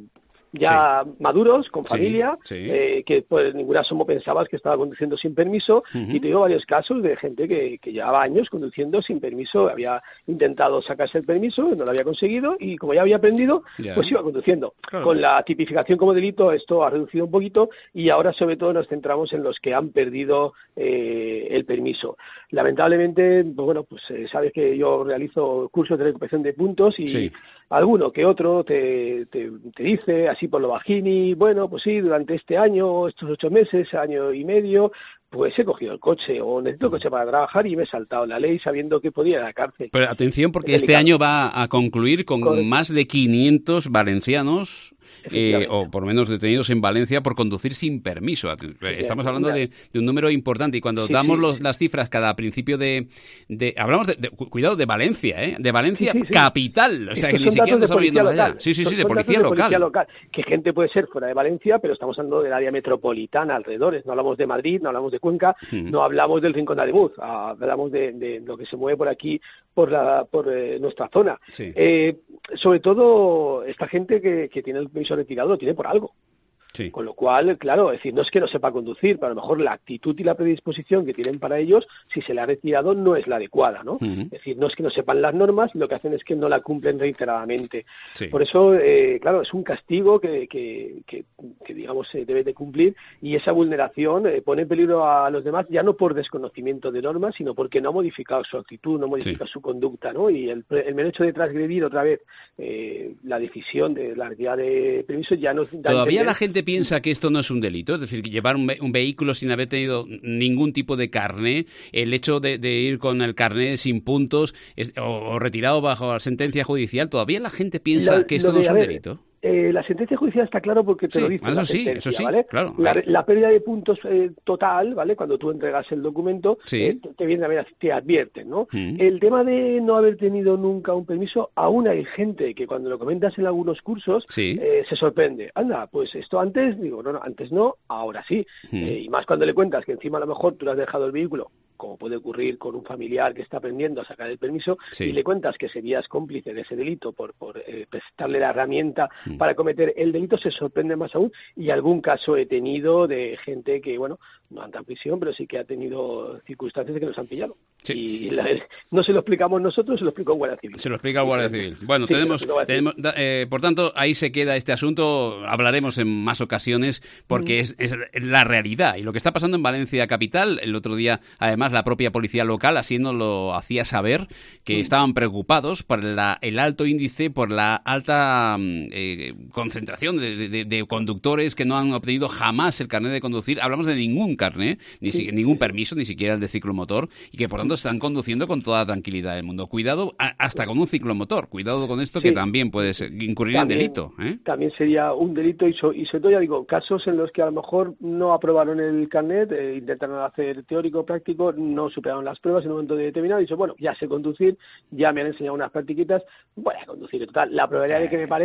ya maduros, con Sí, familia, sí. eh, que por ningún asomo pensabas que estaba conduciendo sin permiso. Ujú. Y te digo varios casos de gente que, que llevaba años conduciendo sin permiso, había intentado sacarse el permiso, no lo había conseguido, y como ya había aprendido, Ya. pues iba conduciendo. Claro. Con la tipificación como delito esto ha reducido un poquito, y ahora sobre todo nos centramos en los que han perdido eh, el permiso. Lamentablemente, pues bueno, pues eh, sabes que yo realizo cursos de recuperación de puntos, y Sí. alguno que otro te, te, te dice así por lo bajini, bueno, pues sí, durante este año, estos ocho meses, año y medio, pues he cogido el coche, o necesito el coche para trabajar, y me he saltado la ley sabiendo que podía ir a la cárcel. Pero atención, porque Es este delicado. año va a concluir con Correcto. más de quinientos valencianos, eh, Efectivamente. o por lo menos detenidos en Valencia por conducir sin permiso. Estamos hablando de, de un número importante, y cuando Sí, damos sí. los, las cifras cada principio de... de hablamos de, de- cu- cuidado, de Valencia, ¿eh? De Valencia Sí, sí, sí. capital. O sea, que Estos ni son siquiera datos nos de estamos yendo policía más allá. local. Sí, sí, sí, Son- de son policía datos de local. policía local. Que gente puede ser fuera de Valencia, pero estamos hablando del área metropolitana, alrededores. No hablamos de Madrid, no hablamos de Cuenca, Mm. no hablamos del Rincón de Ademuz, ah, hablamos de, de lo que se mueve por aquí, por la por eh, nuestra zona. Sí. Eh, sobre todo, esta gente que, que tiene el permiso retirado lo tiene por algo. Sí. Con lo cual, claro, es decir, no es que no sepa conducir, pero a lo mejor la actitud y la predisposición que tienen para ellos, si se la ha retirado, no es la adecuada, ¿no? Ujú. Es decir, no es que no sepan las normas, lo que hacen es que no la cumplen reiteradamente. Sí. Por eso, eh, claro, es un castigo que, que, que, que, digamos, se debe de cumplir, y esa vulneración eh, pone en peligro a los demás, ya no por desconocimiento de normas, sino porque no ha modificado su actitud, no ha modificado su conducta, ¿no? Y el, el mero hecho de transgredir otra vez eh, la decisión de la retirada de permiso ya nos da a Todavía entender- la gente piensa que esto no es un delito, es decir, que llevar un, ve- un vehículo sin haber tenido ningún tipo de carné, el hecho de, de ir con el carné sin puntos es- o, o retirado bajo la sentencia judicial, todavía la gente piensa Lo- que esto lo no de, es a un ver, delito. Eh, la sentencia judicial está claro porque te Sí, lo dice eso la sí, sentencia, eso sí, ¿vale? claro. La, Ahí. la pérdida de puntos eh, total, ¿vale? Cuando tú entregas el documento, Sí. eh, te, te vienen a ver, te advierten, ¿no? Mm. El tema de no haber tenido nunca un permiso, aún hay gente que cuando lo comentas en algunos cursos Sí. eh, se sorprende. Anda, pues esto antes, digo, no, no, antes no, ahora sí. Mm. Eh, y más cuando le cuentas que encima a lo mejor tú le has dejado el vehículo, como puede ocurrir con un familiar que está aprendiendo a sacar el permiso, Sí. y le cuentas que serías cómplice de ese delito por, por eh, prestarle la herramienta Mm. para cometer el delito, se sorprende más aún. Y algún caso he tenido de gente que, bueno, no anda en prisión, pero sí que ha tenido circunstancias de que nos han pillado. Y la- no se lo explicamos nosotros, se lo explicó un guardia civil. Se lo explica el Guardia Civil. Bueno, Sí, tenemos, se lo explica el tenemos da- eh, por tanto, ahí se queda este asunto. Hablaremos en más ocasiones porque Mm. es, es la realidad. Y lo que está pasando en Valencia capital, el otro día, además, la propia policía local así nos lo hacía saber, que Mm. estaban preocupados por la, el alto índice, por la alta mm, eh, concentración de, de- de conductores que no han obtenido jamás el carnet de conducir. Hablamos de ningún carnet, ni si- ningún permiso, ni siquiera el de ciclomotor, y que por tanto están conduciendo con toda tranquilidad del mundo. Cuidado a- hasta con un ciclomotor, cuidado con esto, que Sí. también puede ser- incurrir También- en delito. ¿eh? También sería un delito, y, so- y sobre todo, ya digo, casos en los que a lo mejor no aprobaron el carnet, eh, intentaron hacer teórico, práctico, no superaron las pruebas en un momento determinado, y dicho, bueno, ya sé conducir, ya me han enseñado unas practiquitas, voy a conducir. Total, la probabilidad de que me pare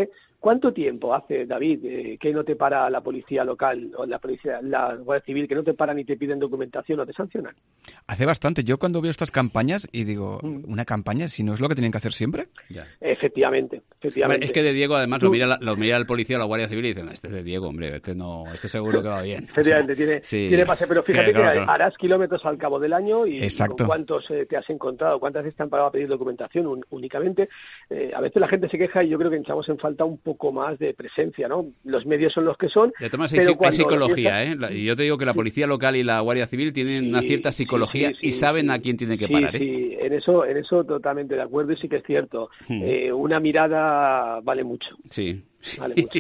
¿Cuánto tiempo hace, David, eh, que no te para la policía local o la policía, la Guardia Civil, que no te paran y te piden documentación o te sancionan? Hace bastante. Yo cuando veo estas campañas y digo, ¿una campaña? Si no es lo que tienen que hacer siempre. Ya. Efectivamente, efectivamente. Es que de Diego, además, lo mira, la, lo mira el policía o la Guardia Civil y dicen, este es de Diego, hombre, este no, este seguro que va bien. Efectivamente, tiene, sí. tiene pase, pero fíjate Sí, claro, que claro. harás kilómetros al cabo del año y Exacto. con cuántos eh, te has encontrado, cuántas veces te han parado a pedir documentación un, únicamente. Eh, a veces la gente se queja y yo creo que echamos en falta un poco más de presencia, ¿no? Los medios son los que son. De todas maneras, hay, pero hay cuando psicología, empiezas- ¿eh? La- Y yo te digo que la policía local y la Guardia Civil tienen una Sí, cierta psicología sí, sí, y sí, saben sí. a quién tienen que Sí, parar, ¿eh? sí, en eso, en eso totalmente de acuerdo y sí que es cierto. Hmm. Eh, una mirada vale mucho. Sí. Vale mucho.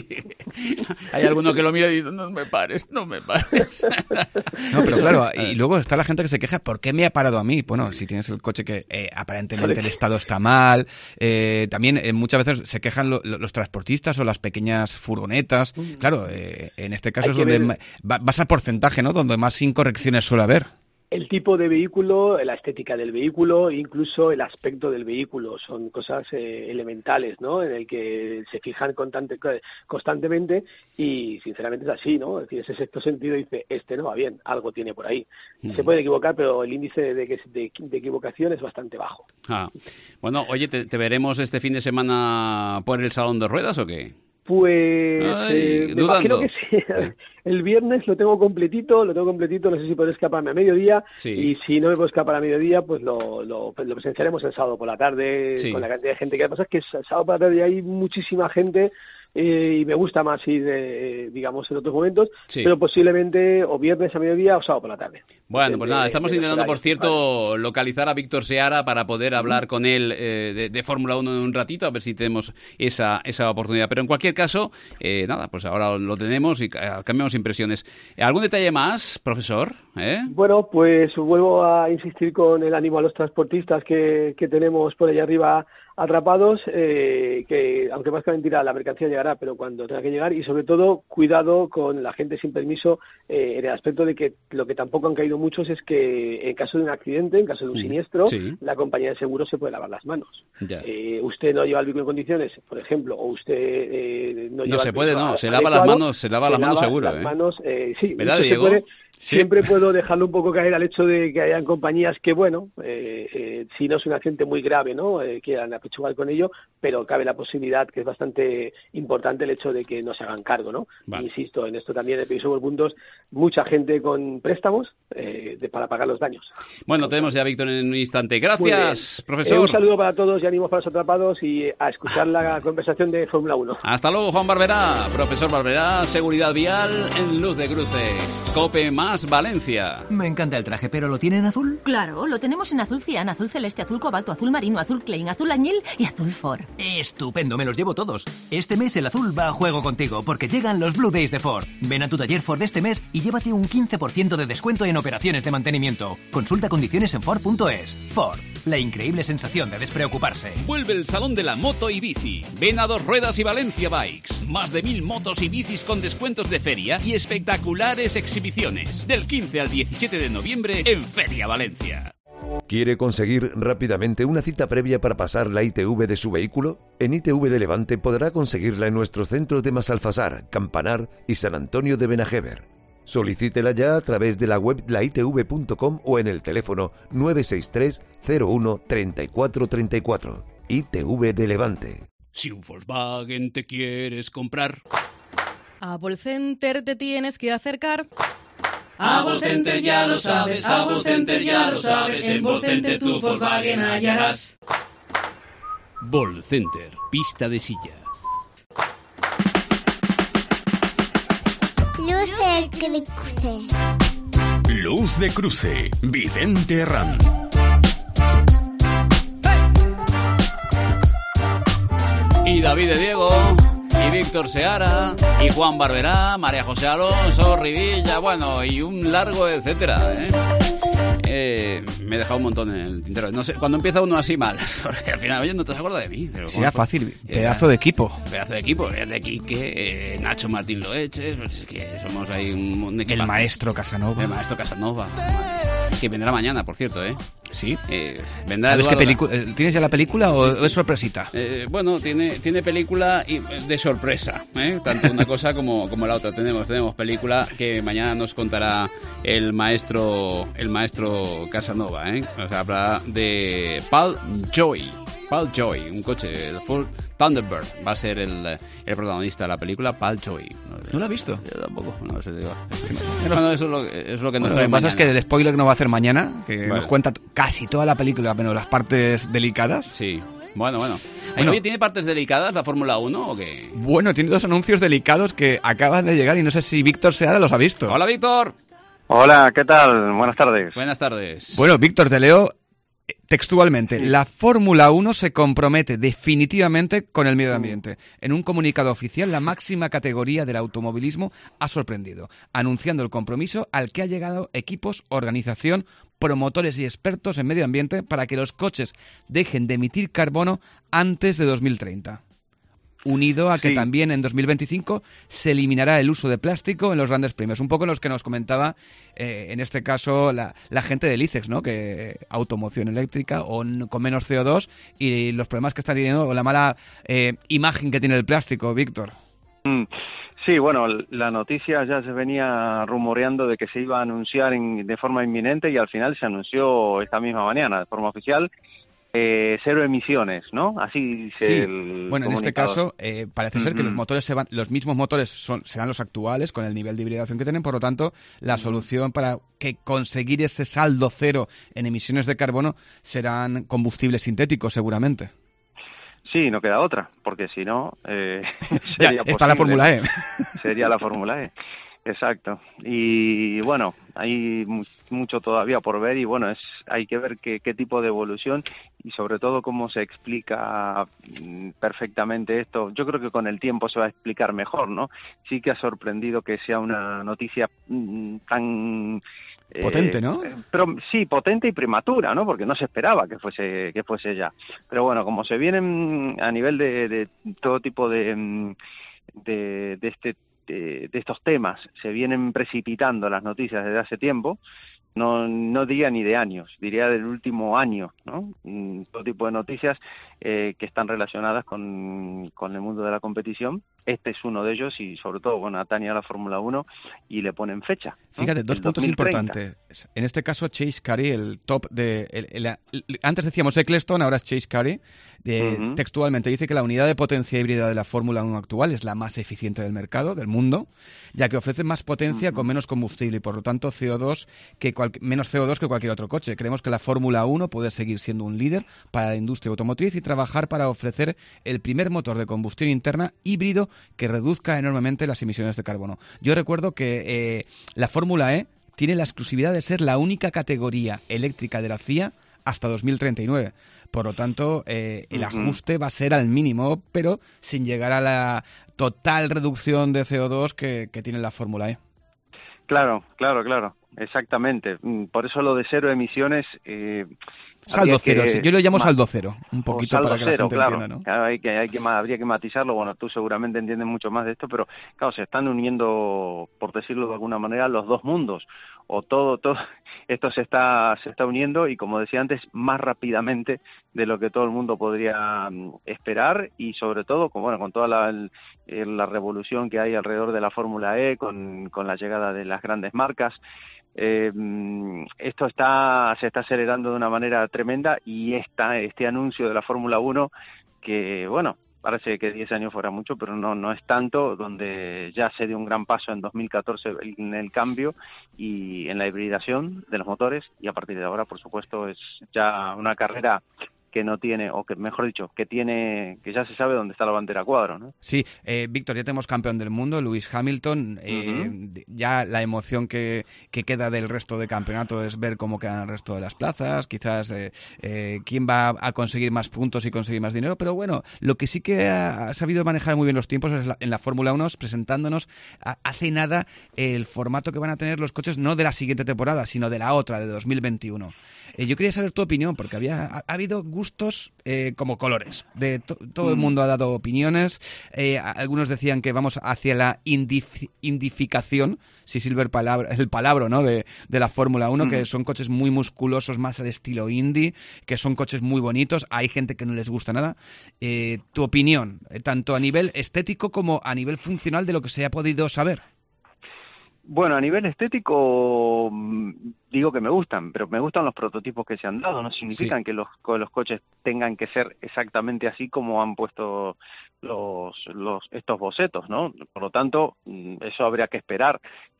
Hay alguno que lo mira y dice, no me pares, no me pares. No, pero claro, y luego está la gente que se queja, ¿por qué me ha parado a mí? Bueno, si tienes el coche que eh, aparentemente el estado está mal, eh, también eh, muchas veces se quejan lo- lo- los transportistas o las pequeñas furgonetas. Claro, eh, en este caso Hay es que donde ver- ma- va- vas a porcentaje, ¿no? Donde más incorrecciones suele haber. El tipo de vehículo, la estética del vehículo, incluso el aspecto del vehículo, son cosas eh, elementales, ¿no? En el que se fijan constante, constantemente y sinceramente es así, ¿no? Es decir, ese sexto sentido dice, este no va bien, algo tiene por ahí. Mm. Se puede equivocar, pero el índice de, que- de, de equivocación es bastante bajo. Ah. Bueno, oye, ¿te, te veremos este fin de semana por el Salón de Ruedas o qué? Pues Ay, eh, me dudando. imagino que sí. El viernes lo tengo completito, lo tengo completito, no sé si podré escaparme a mediodía Sí. y si no me puedo escapar a mediodía, pues lo, lo, lo presenciaremos el sábado por la tarde Sí. con la cantidad de gente que hay. Lo que pasa es que el sábado por la tarde hay muchísima gente eh, y me gusta más ir, eh, digamos, en otros momentos, Sí. pero posiblemente o viernes a mediodía o sábado por la tarde. Bueno, pues De- nada, de- estamos de los intentando, por horarios. cierto, localizar a Víctor Seara para poder hablar con él eh, de, de Fórmula uno en un ratito, a ver si tenemos esa, esa oportunidad. Pero en cualquier caso, eh, nada, pues ahora lo tenemos y ca- cambiamos impresiones. ¿Algún detalle más, profesor? ¿Eh? Bueno, pues vuelvo a insistir con el ánimo a los transportistas que, que tenemos por allá arriba atrapados, eh, que aunque más que mentira la mercancía llegará, pero cuando tenga que llegar, y sobre todo cuidado con la gente sin permiso eh, en el aspecto de que lo que tampoco han caído muchos es que en caso de un accidente, en caso de un Mm, siniestro, sí. la compañía de seguro se puede lavar las manos. Ya. Eh, usted no lleva el vehículo en condiciones, por ejemplo, o usted eh, no No lleva se el puede, vehículo no, a- se lava las adecuado, manos, se lava se las manos lava seguro, las ¿eh? manos, eh, sí, ¿Verdad, esto se Diego? puede- Sí. Siempre puedo dejarlo un poco caer al hecho de que hayan compañías que, bueno, eh, eh, si no es un accidente muy grave, ¿no? Eh, quieran apechugar con ello, pero cabe la posibilidad, que es bastante importante, el hecho de que no se hagan cargo, ¿no? Vale. Insisto, en esto también de Peso por Puntos, mucha gente con préstamos eh, de, para pagar los daños. Bueno, tenemos ya a Víctor en un instante. Muy Gracias, bien. profesor. Eh, un saludo para todos y ánimos para los atrapados y a escuchar la conversación de Fórmula uno. Hasta luego, Juan Barberá. Profesor Barberá, seguridad vial en Luz de Cruce. COPE más Valencia. Me encanta el traje, pero ¿lo tiene en azul? Claro, lo tenemos en azul cian, azul celeste, azul cobalto, azul marino, azul Klein, azul añil y azul Ford. Estupendo, me los llevo todos. Este mes el azul va a juego contigo, porque llegan los Blue Days de Ford. Ven a tu taller Ford este mes y llévate un quince por ciento de descuento en operaciones de mantenimiento. Consulta condiciones en Ford punto es. Ford, la increíble sensación de despreocuparse. Vuelve el Salón de la Moto y Bici. Ven a Dos Ruedas y Valencia Bikes. Más de mil motos y bicis con descuentos de feria y espectaculares exhibiciones. Del quince al diecisiete de noviembre en Feria Valencia. ¿Quiere conseguir rápidamente una cita previa para pasar la I T V de su vehículo? En I T V de Levante podrá conseguirla en nuestros centros de Masalfasar, Campanar y San Antonio de Benajever. Solicítela ya a través de la web la i t v punto com o en el teléfono nueve seis tres cero uno treinta y cuatro treinta y cuatro. I T V de Levante. Si un Volkswagen te quieres comprar, A Volcenter te tienes que acercar. A Volcenter ya lo sabes, a Volcenter ya lo sabes, en Volcenter tu Volkswagen hallarás. Volcenter, pista de silla. Luz de Cruce. Luz de Cruce, Vicente Herrán. Y David de Diego, y Víctor Seara, y Juan Barberá, María José Alonso, Rivilla, bueno, y un largo etcétera, ¿eh? Eh, me he dejado un montón en el tintero. No sé, cuando empieza uno así mal, porque al final, oye, no te has acordado de mí. Pero Sí, era fácil, pedazo de equipo. Pedazo de equipo, eh, de Quique, eh, Nacho Martín Loeches, pues es que somos ahí un, un El equipazo. maestro Casanova. El maestro Casanova. que vendrá mañana, por cierto, ¿eh? Sí. Eh, vendrá ¿Sabes qué Eduardo- película? ¿Tienes ya la película o Sí. es sorpresita? Eh, bueno, tiene tiene película y, de sorpresa, ¿eh? Tanto una cosa como, como la otra. Tenemos tenemos película que mañana nos contará el maestro el maestro Casanova, ¿eh? O sea, hablará de Paul Joy. Paul Joy, un coche, el Ford Thunderbird, va a ser el, el protagonista de la película, Paul Joy. ¿No lo has visto? Yo tampoco, no sé. Digo. Bueno, eso es lo, es lo que nos Bueno, trae lo que pasa mañana. es que el spoiler que nos va a hacer mañana, que Vale. nos cuenta t- casi toda la película, menos las partes delicadas. Sí, bueno, bueno. Bueno. Oye, ¿tiene partes delicadas la Fórmula uno o qué? Bueno, tiene dos anuncios delicados que acaban de llegar y no sé si Víctor Seara los ha visto. Hola, Víctor. Hola, ¿qué tal? Buenas tardes. Buenas tardes. Bueno, Víctor, te leo textualmente. La Fórmula uno se compromete definitivamente con el medio ambiente. En un comunicado oficial, la máxima categoría del automovilismo ha sorprendido, anunciando el compromiso al que ha llegado equipos, organización, promotores y expertos en medio ambiente para que los coches dejen de emitir carbono antes de dos mil treinta. Unido a que Sí. también en dos mil veinticinco se eliminará el uso de plástico en los grandes premios. Un poco los que nos comentaba, eh, en este caso, la, la gente del I C E X, ¿no? Que automoción eléctrica o n- con menos C O dos y los problemas que está teniendo o la mala eh, imagen que tiene el plástico, Víctor. Mm, Sí, bueno, l- la noticia ya se venía rumoreando de que se iba a anunciar en- de forma inminente y al final se anunció esta misma mañana de forma oficial. Eh, cero emisiones, ¿no? Así dice Sí, el bueno, en este comunicado. caso eh, parece ser que los Ujú. motores se van, los mismos motores son, serán los actuales con el nivel de hibridación que tienen, por lo tanto, la solución para que conseguir ese saldo cero en emisiones de carbono serán combustibles sintéticos, seguramente. Sí, no queda otra, porque si no eh, Ya, sería está la posible. Fórmula E. Sería la Fórmula E, exacto. Y bueno, hay mu- mucho todavía por ver y bueno, es hay que ver qué, qué tipo de evolución y sobre todo cómo se explica mm, perfectamente esto. Yo creo que con el tiempo se va a explicar mejor, ¿no? Sí que ha sorprendido que sea una noticia mm, tan... eh, Potente, ¿no? eh, Pero sí, potente y prematura, ¿no? Porque no se esperaba que fuese que fuese ya. Pero bueno, como se vienen a nivel de, de todo tipo de, mm, de, de este de, de estos temas, se vienen precipitando las noticias desde hace tiempo, no no diría ni de años, diría del último año, ¿no? Mm, Todo tipo de noticias eh, que están relacionadas con, con el mundo de la competición. Este es uno de ellos y sobre todo, bueno, atañe a la Fórmula uno y le ponen fecha, ¿no? Fíjate, dos El puntos dos mil treinta. importantes. En este caso, Chase Carey, el top de... el- el- el- antes decíamos Eccleston, ahora es Chase Carey. De- Ujú. Textualmente dice que la unidad de potencia híbrida de la Fórmula uno actual es la más eficiente del mercado, del mundo, ya que ofrece más potencia con menos combustible y por lo tanto C O dos que cual- menos C O dos que cualquier otro coche. Creemos que la Fórmula uno puede seguir siendo un líder para la industria automotriz y trabajar para ofrecer el primer motor de combustión interna híbrido que reduzca enormemente las emisiones de carbono. Yo recuerdo que eh, la Fórmula E tiene la exclusividad de ser la única categoría eléctrica de la F I A hasta dos mil treinta y nueve. Por lo tanto, eh, el Ujú. ajuste va a ser al mínimo, pero sin llegar a la total reducción de C O dos que, que tiene la Fórmula E. Claro, claro, claro, exactamente. Mm, Por eso lo de cero emisiones... Eh, Saldo habría que cero, sí, yo lo llamo ma- saldo cero, un o poquito saldo para que la cero, gente claro. entienda, ¿no? Claro, hay que, hay que, ma- habría que matizarlo. Bueno, tú seguramente entiendes mucho más de esto, pero claro, se están uniendo, por decirlo de alguna manera, los dos mundos. O todo, todo esto se está, se está uniendo y, como decía antes, más rápidamente de lo que todo el mundo podría mm, esperar y, sobre todo, con, bueno, con toda la, el- eh, la revolución que hay alrededor de la Fórmula E, con, con la llegada de las grandes marcas. Eh, mm, esto está se está acelerando de una manera tremenda y esta, este anuncio de la Fórmula uno que, bueno, parece que diez años fuera mucho, pero no no es tanto, donde ya se dio un gran paso en dos mil catorce en el cambio y en la hibridación de los motores y a partir de ahora, por supuesto, es ya una carrera que no tiene, o que mejor dicho, que tiene, que ya se sabe dónde está la bandera a cuadro, ¿no? Sí, eh, Víctor, ya tenemos campeón del mundo, Lewis Hamilton. Eh, Ujú. Ya la emoción que, que queda del resto de campeonato es ver cómo quedan el resto de las plazas, quizás eh, eh, quién va a conseguir más puntos y conseguir más dinero. Pero bueno, lo que sí que ha, ha sabido manejar muy bien los tiempos es la- en la Fórmula uno, presentándonos a- hace nada el formato que van a tener los coches, no de la siguiente temporada, sino de la otra, de dos mil veintiuno. Eh, yo quería saber tu opinión, porque había ha, ha habido gustos gustos eh, como colores. De to- todo el Mm. mundo ha dado opiniones. Eh, a- algunos decían que vamos hacia la indif- indificación, si sirve el palabra, el palabra, ¿no? de, de la Fórmula uno, Mm. que son coches muy musculosos, más al estilo indie, que son coches muy bonitos. Hay gente que no les gusta nada. Eh, tu opinión, eh, tanto a nivel estético como a nivel funcional de lo que se ha podido saber. Bueno, a nivel estético mm, digo que me gustan, pero me gustan los prototipos que se han dado. No significan Sí. que los, co- los coches tengan que ser exactamente así como han puesto los, los estos bocetos, ¿no? Por lo tanto, mm, eso habría que esperar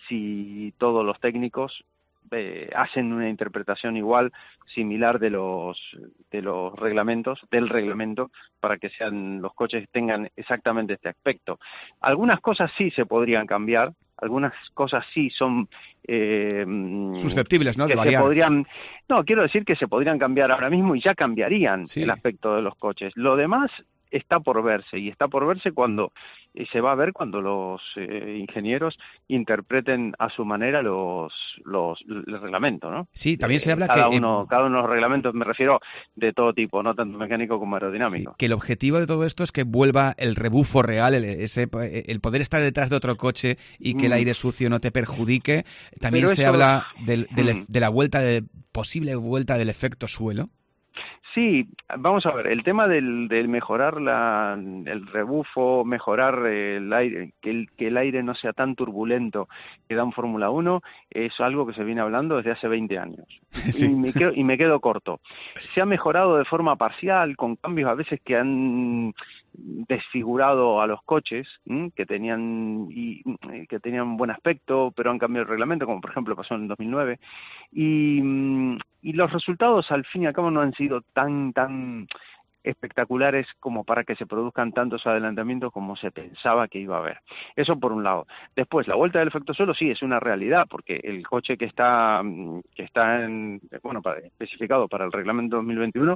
si todos los técnicos eh, hacen una interpretación igual, similar de los de los reglamentos, del reglamento, para que sean los coches tengan exactamente este aspecto. Algunas cosas sí se podrían cambiar, algunas cosas sí son eh, Susceptibles, ¿no? De que se variar. podrían, no, quiero decir que se podrían cambiar ahora mismo y ya cambiarían Sí. el aspecto de los coches. Lo demás está por verse, y está por verse cuando y se va a ver cuando los eh, ingenieros interpreten a su manera los los el reglamento, ¿no? Sí, también se Eh, habla cada que, eh, uno cada uno de los reglamentos, me refiero de todo tipo, no tanto mecánico como aerodinámico. que el objetivo de todo esto es que vuelva el rebufo real, el, ese, el poder estar detrás de otro coche y que el Mm. aire sucio no te perjudique. También Pero se eso- habla del, del- Mm. de la vuelta, de posible vuelta del efecto suelo. Sí, vamos a ver, el tema del, del mejorar la, el rebufo, mejorar el aire, que el, que el aire no sea tan turbulento que da un Fórmula uno, es algo que se viene hablando desde hace veinte años. Sí. Y, me quedo, y me quedo corto. Se ha mejorado de forma parcial, con cambios a veces que han desfigurado a los coches, ¿m? que tenían y, eh, que tenían buen aspecto, pero han cambiado el reglamento, como por ejemplo pasó en el dos mil nueve, y, mm, y los resultados al fin y al cabo no han sido tan tan espectaculares como para que se produzcan tantos adelantamientos como se pensaba que iba a haber. Eso por un lado. Después, la vuelta del efecto suelo sí es una realidad, porque el coche que está mm, que está en, bueno, para, especificado para el reglamento dos mil veintiuno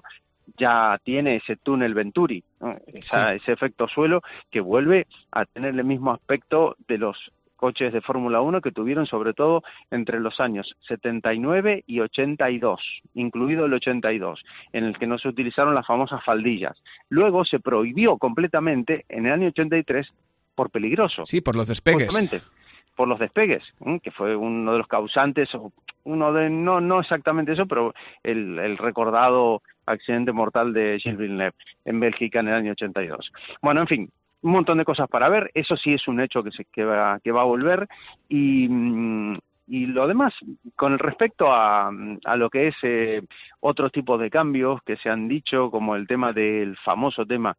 ya tiene ese túnel Venturi, ¿no? Esa- ese efecto suelo que vuelve a tener el mismo aspecto de los coches de Fórmula uno que tuvieron sobre todo entre los años setenta y nueve y ochenta y dos, incluido el ochenta y dos, en el que no se utilizaron las famosas faldillas. Luego se prohibió completamente en el año ochenta y tres por peligroso. Sí, por los despegues. Justamente, por los despegues, ¿m? que fue uno de los causantes, o uno de, no no exactamente eso, pero el, el recordado accidente mortal de Gilles Villeneuve en Bélgica en el año ochenta y dos. Bueno, en fin, un montón de cosas para ver, eso sí es un hecho que se que va, que va a volver, y, mm, y lo demás, con respecto a, a lo que es eh, otros tipos de cambios que se han dicho, como el tema del famoso tema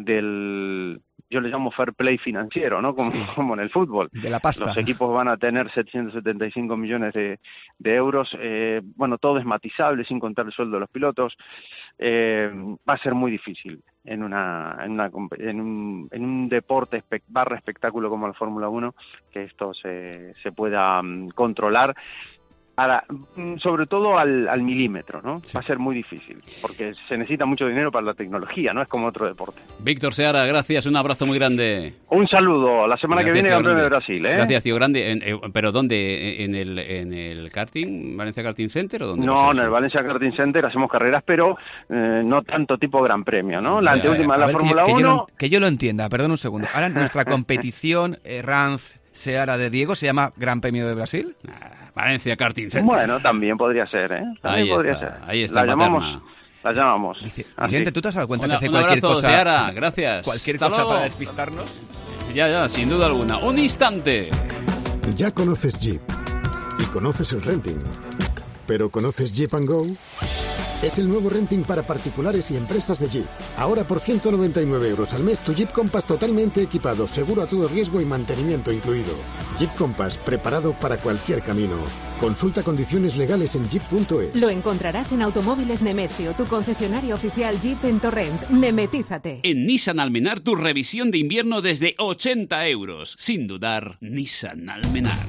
del, yo le llamo fair play financiero, ¿no? Como, Sí. como en el fútbol. De la pasta. Los equipos van a tener setecientos setenta y cinco millones de, de euros, eh, bueno, todo es matizable sin contar el sueldo de los pilotos. Eh, va a ser muy difícil en una en una comp- en un, en un deporte espe- barra espectáculo como la Fórmula uno que esto se, se pueda mm, controlar. Ahora, mm, sobre todo al, al milímetro, ¿no? Va a ser muy difícil, porque se necesita mucho dinero para la tecnología, no es como otro deporte. Víctor Seara, gracias, un abrazo muy grande. Un saludo, la semana que Gracias, viene tío Gran Premio de grande. Brasil, ¿eh? Gracias, tío grande. En- eh, ¿Pero dónde? ¿En el, en el karting? ¿Valencia Karting Center o dónde? No, pasa en eso? el Valencia Karting Center hacemos carreras, pero eh, no tanto tipo Gran Premio, ¿no? La Eh, anteúltima a de la ver, que- Fórmula que, yo uno... lo, que yo lo entienda, perdón un segundo. Ahora nuestra competición eh, Ranz Seara de Diego se llama Gran Premio de Brasil. Valencia Karting Center. Bueno, también podría ser, ¿eh? También Ahí podría está, ser. ahí está La Paterna. llamamos, la llamamos. Así. Vicente, ¿tú te has dado cuenta Una- que hace un cualquier abrazo, cosa? Seara, gracias. Cualquier Hasta cosa luego. para despistarnos. Ya, ya, sin duda alguna. Un instante. Ya conoces Jeep y conoces el renting, pero ¿conoces Jeep and Go? Es el nuevo renting para particulares y empresas de Jeep. Ahora por ciento noventa y nueve euros al mes tu Jeep Compass totalmente equipado, seguro a todo riesgo y mantenimiento incluido. Jeep Compass, preparado para cualquier camino. Consulta condiciones legales en jeep punto es. Lo encontrarás en Automóviles Nemesio, tu concesionario oficial Jeep en Torrent. Nemetízate. En Nissan Almenar, tu revisión de invierno desde ochenta euros. Sin dudar, Nissan Almenar.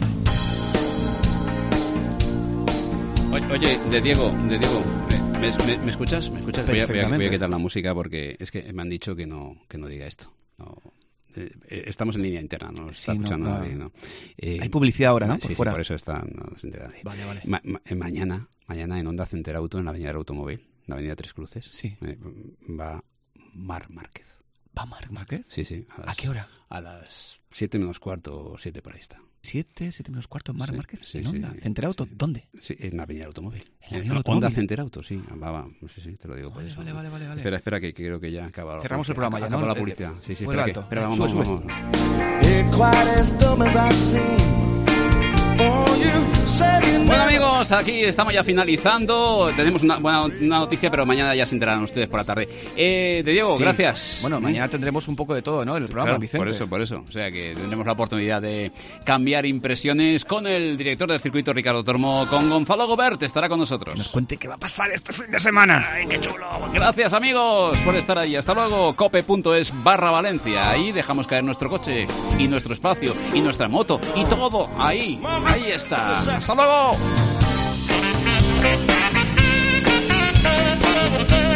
Oye, oye, de Diego, de Diego, ¿me, me, me escuchas? ¿Me escuchas? Voy a, voy, a, voy a quitar la música porque es que me han dicho que no, que no diga esto. No. Eh, eh, estamos en línea interna, no lo está Sí, no, escuchando no. nadie, ¿no? Eh, Hay publicidad ahora, ¿no? Sí, Por sí, fuera. por eso está, no se entera nadie. Vale, vale. Ma- ma- eh, mañana, mañana en Onda Center Auto, en la Avenida del Automóvil, la avenida Tres Cruces, sí. eh, va Marc Márquez. ¿Va Marc Márquez? Sí, sí. A, las, ¿A qué hora? A las siete menos cuarto o siete por ahí está. ¿Siete, siete menos cuarto, Marc sí, Márquez? Sí, ¿En Onda? sí. ¿Centerauto? ¿Dónde? Sí, en la Avenida Automóvil. ¿En la Avenida Automóvil? Honda Centerauto, sí. Va, va. Sí, sí, te lo digo vale, por eso. Vale, vale, vale, vale. Espera, espera, que creo que ya acaba. Cerramos el programa ya, ¿no? Acaba la publicidad. Sí, sí, Muy espera, alto. que, espera, vamos, Sube, vamos, sube. vamos. Bueno, amigos, aquí estamos ya finalizando. Tenemos una buena una noticia, pero mañana ya se enterarán ustedes por la tarde. Eh, de Diego, Sí. gracias. Bueno, mañana tendremos un poco de todo, ¿no? En el programa, Claro, Vicente. por eso, por eso. O sea que tendremos la oportunidad de cambiar impresiones con el director del circuito, Ricardo Tormo, con Gonzalo Gobert, estará con nosotros. Nos cuente qué va a pasar este fin de semana. ¡Ay, qué chulo! Gracias, amigos, por estar ahí. Hasta luego. cope.es barra Valencia. Ahí dejamos caer nuestro coche y nuestro espacio y nuestra moto y todo. Ahí, ahí está. ¡Hasta luego!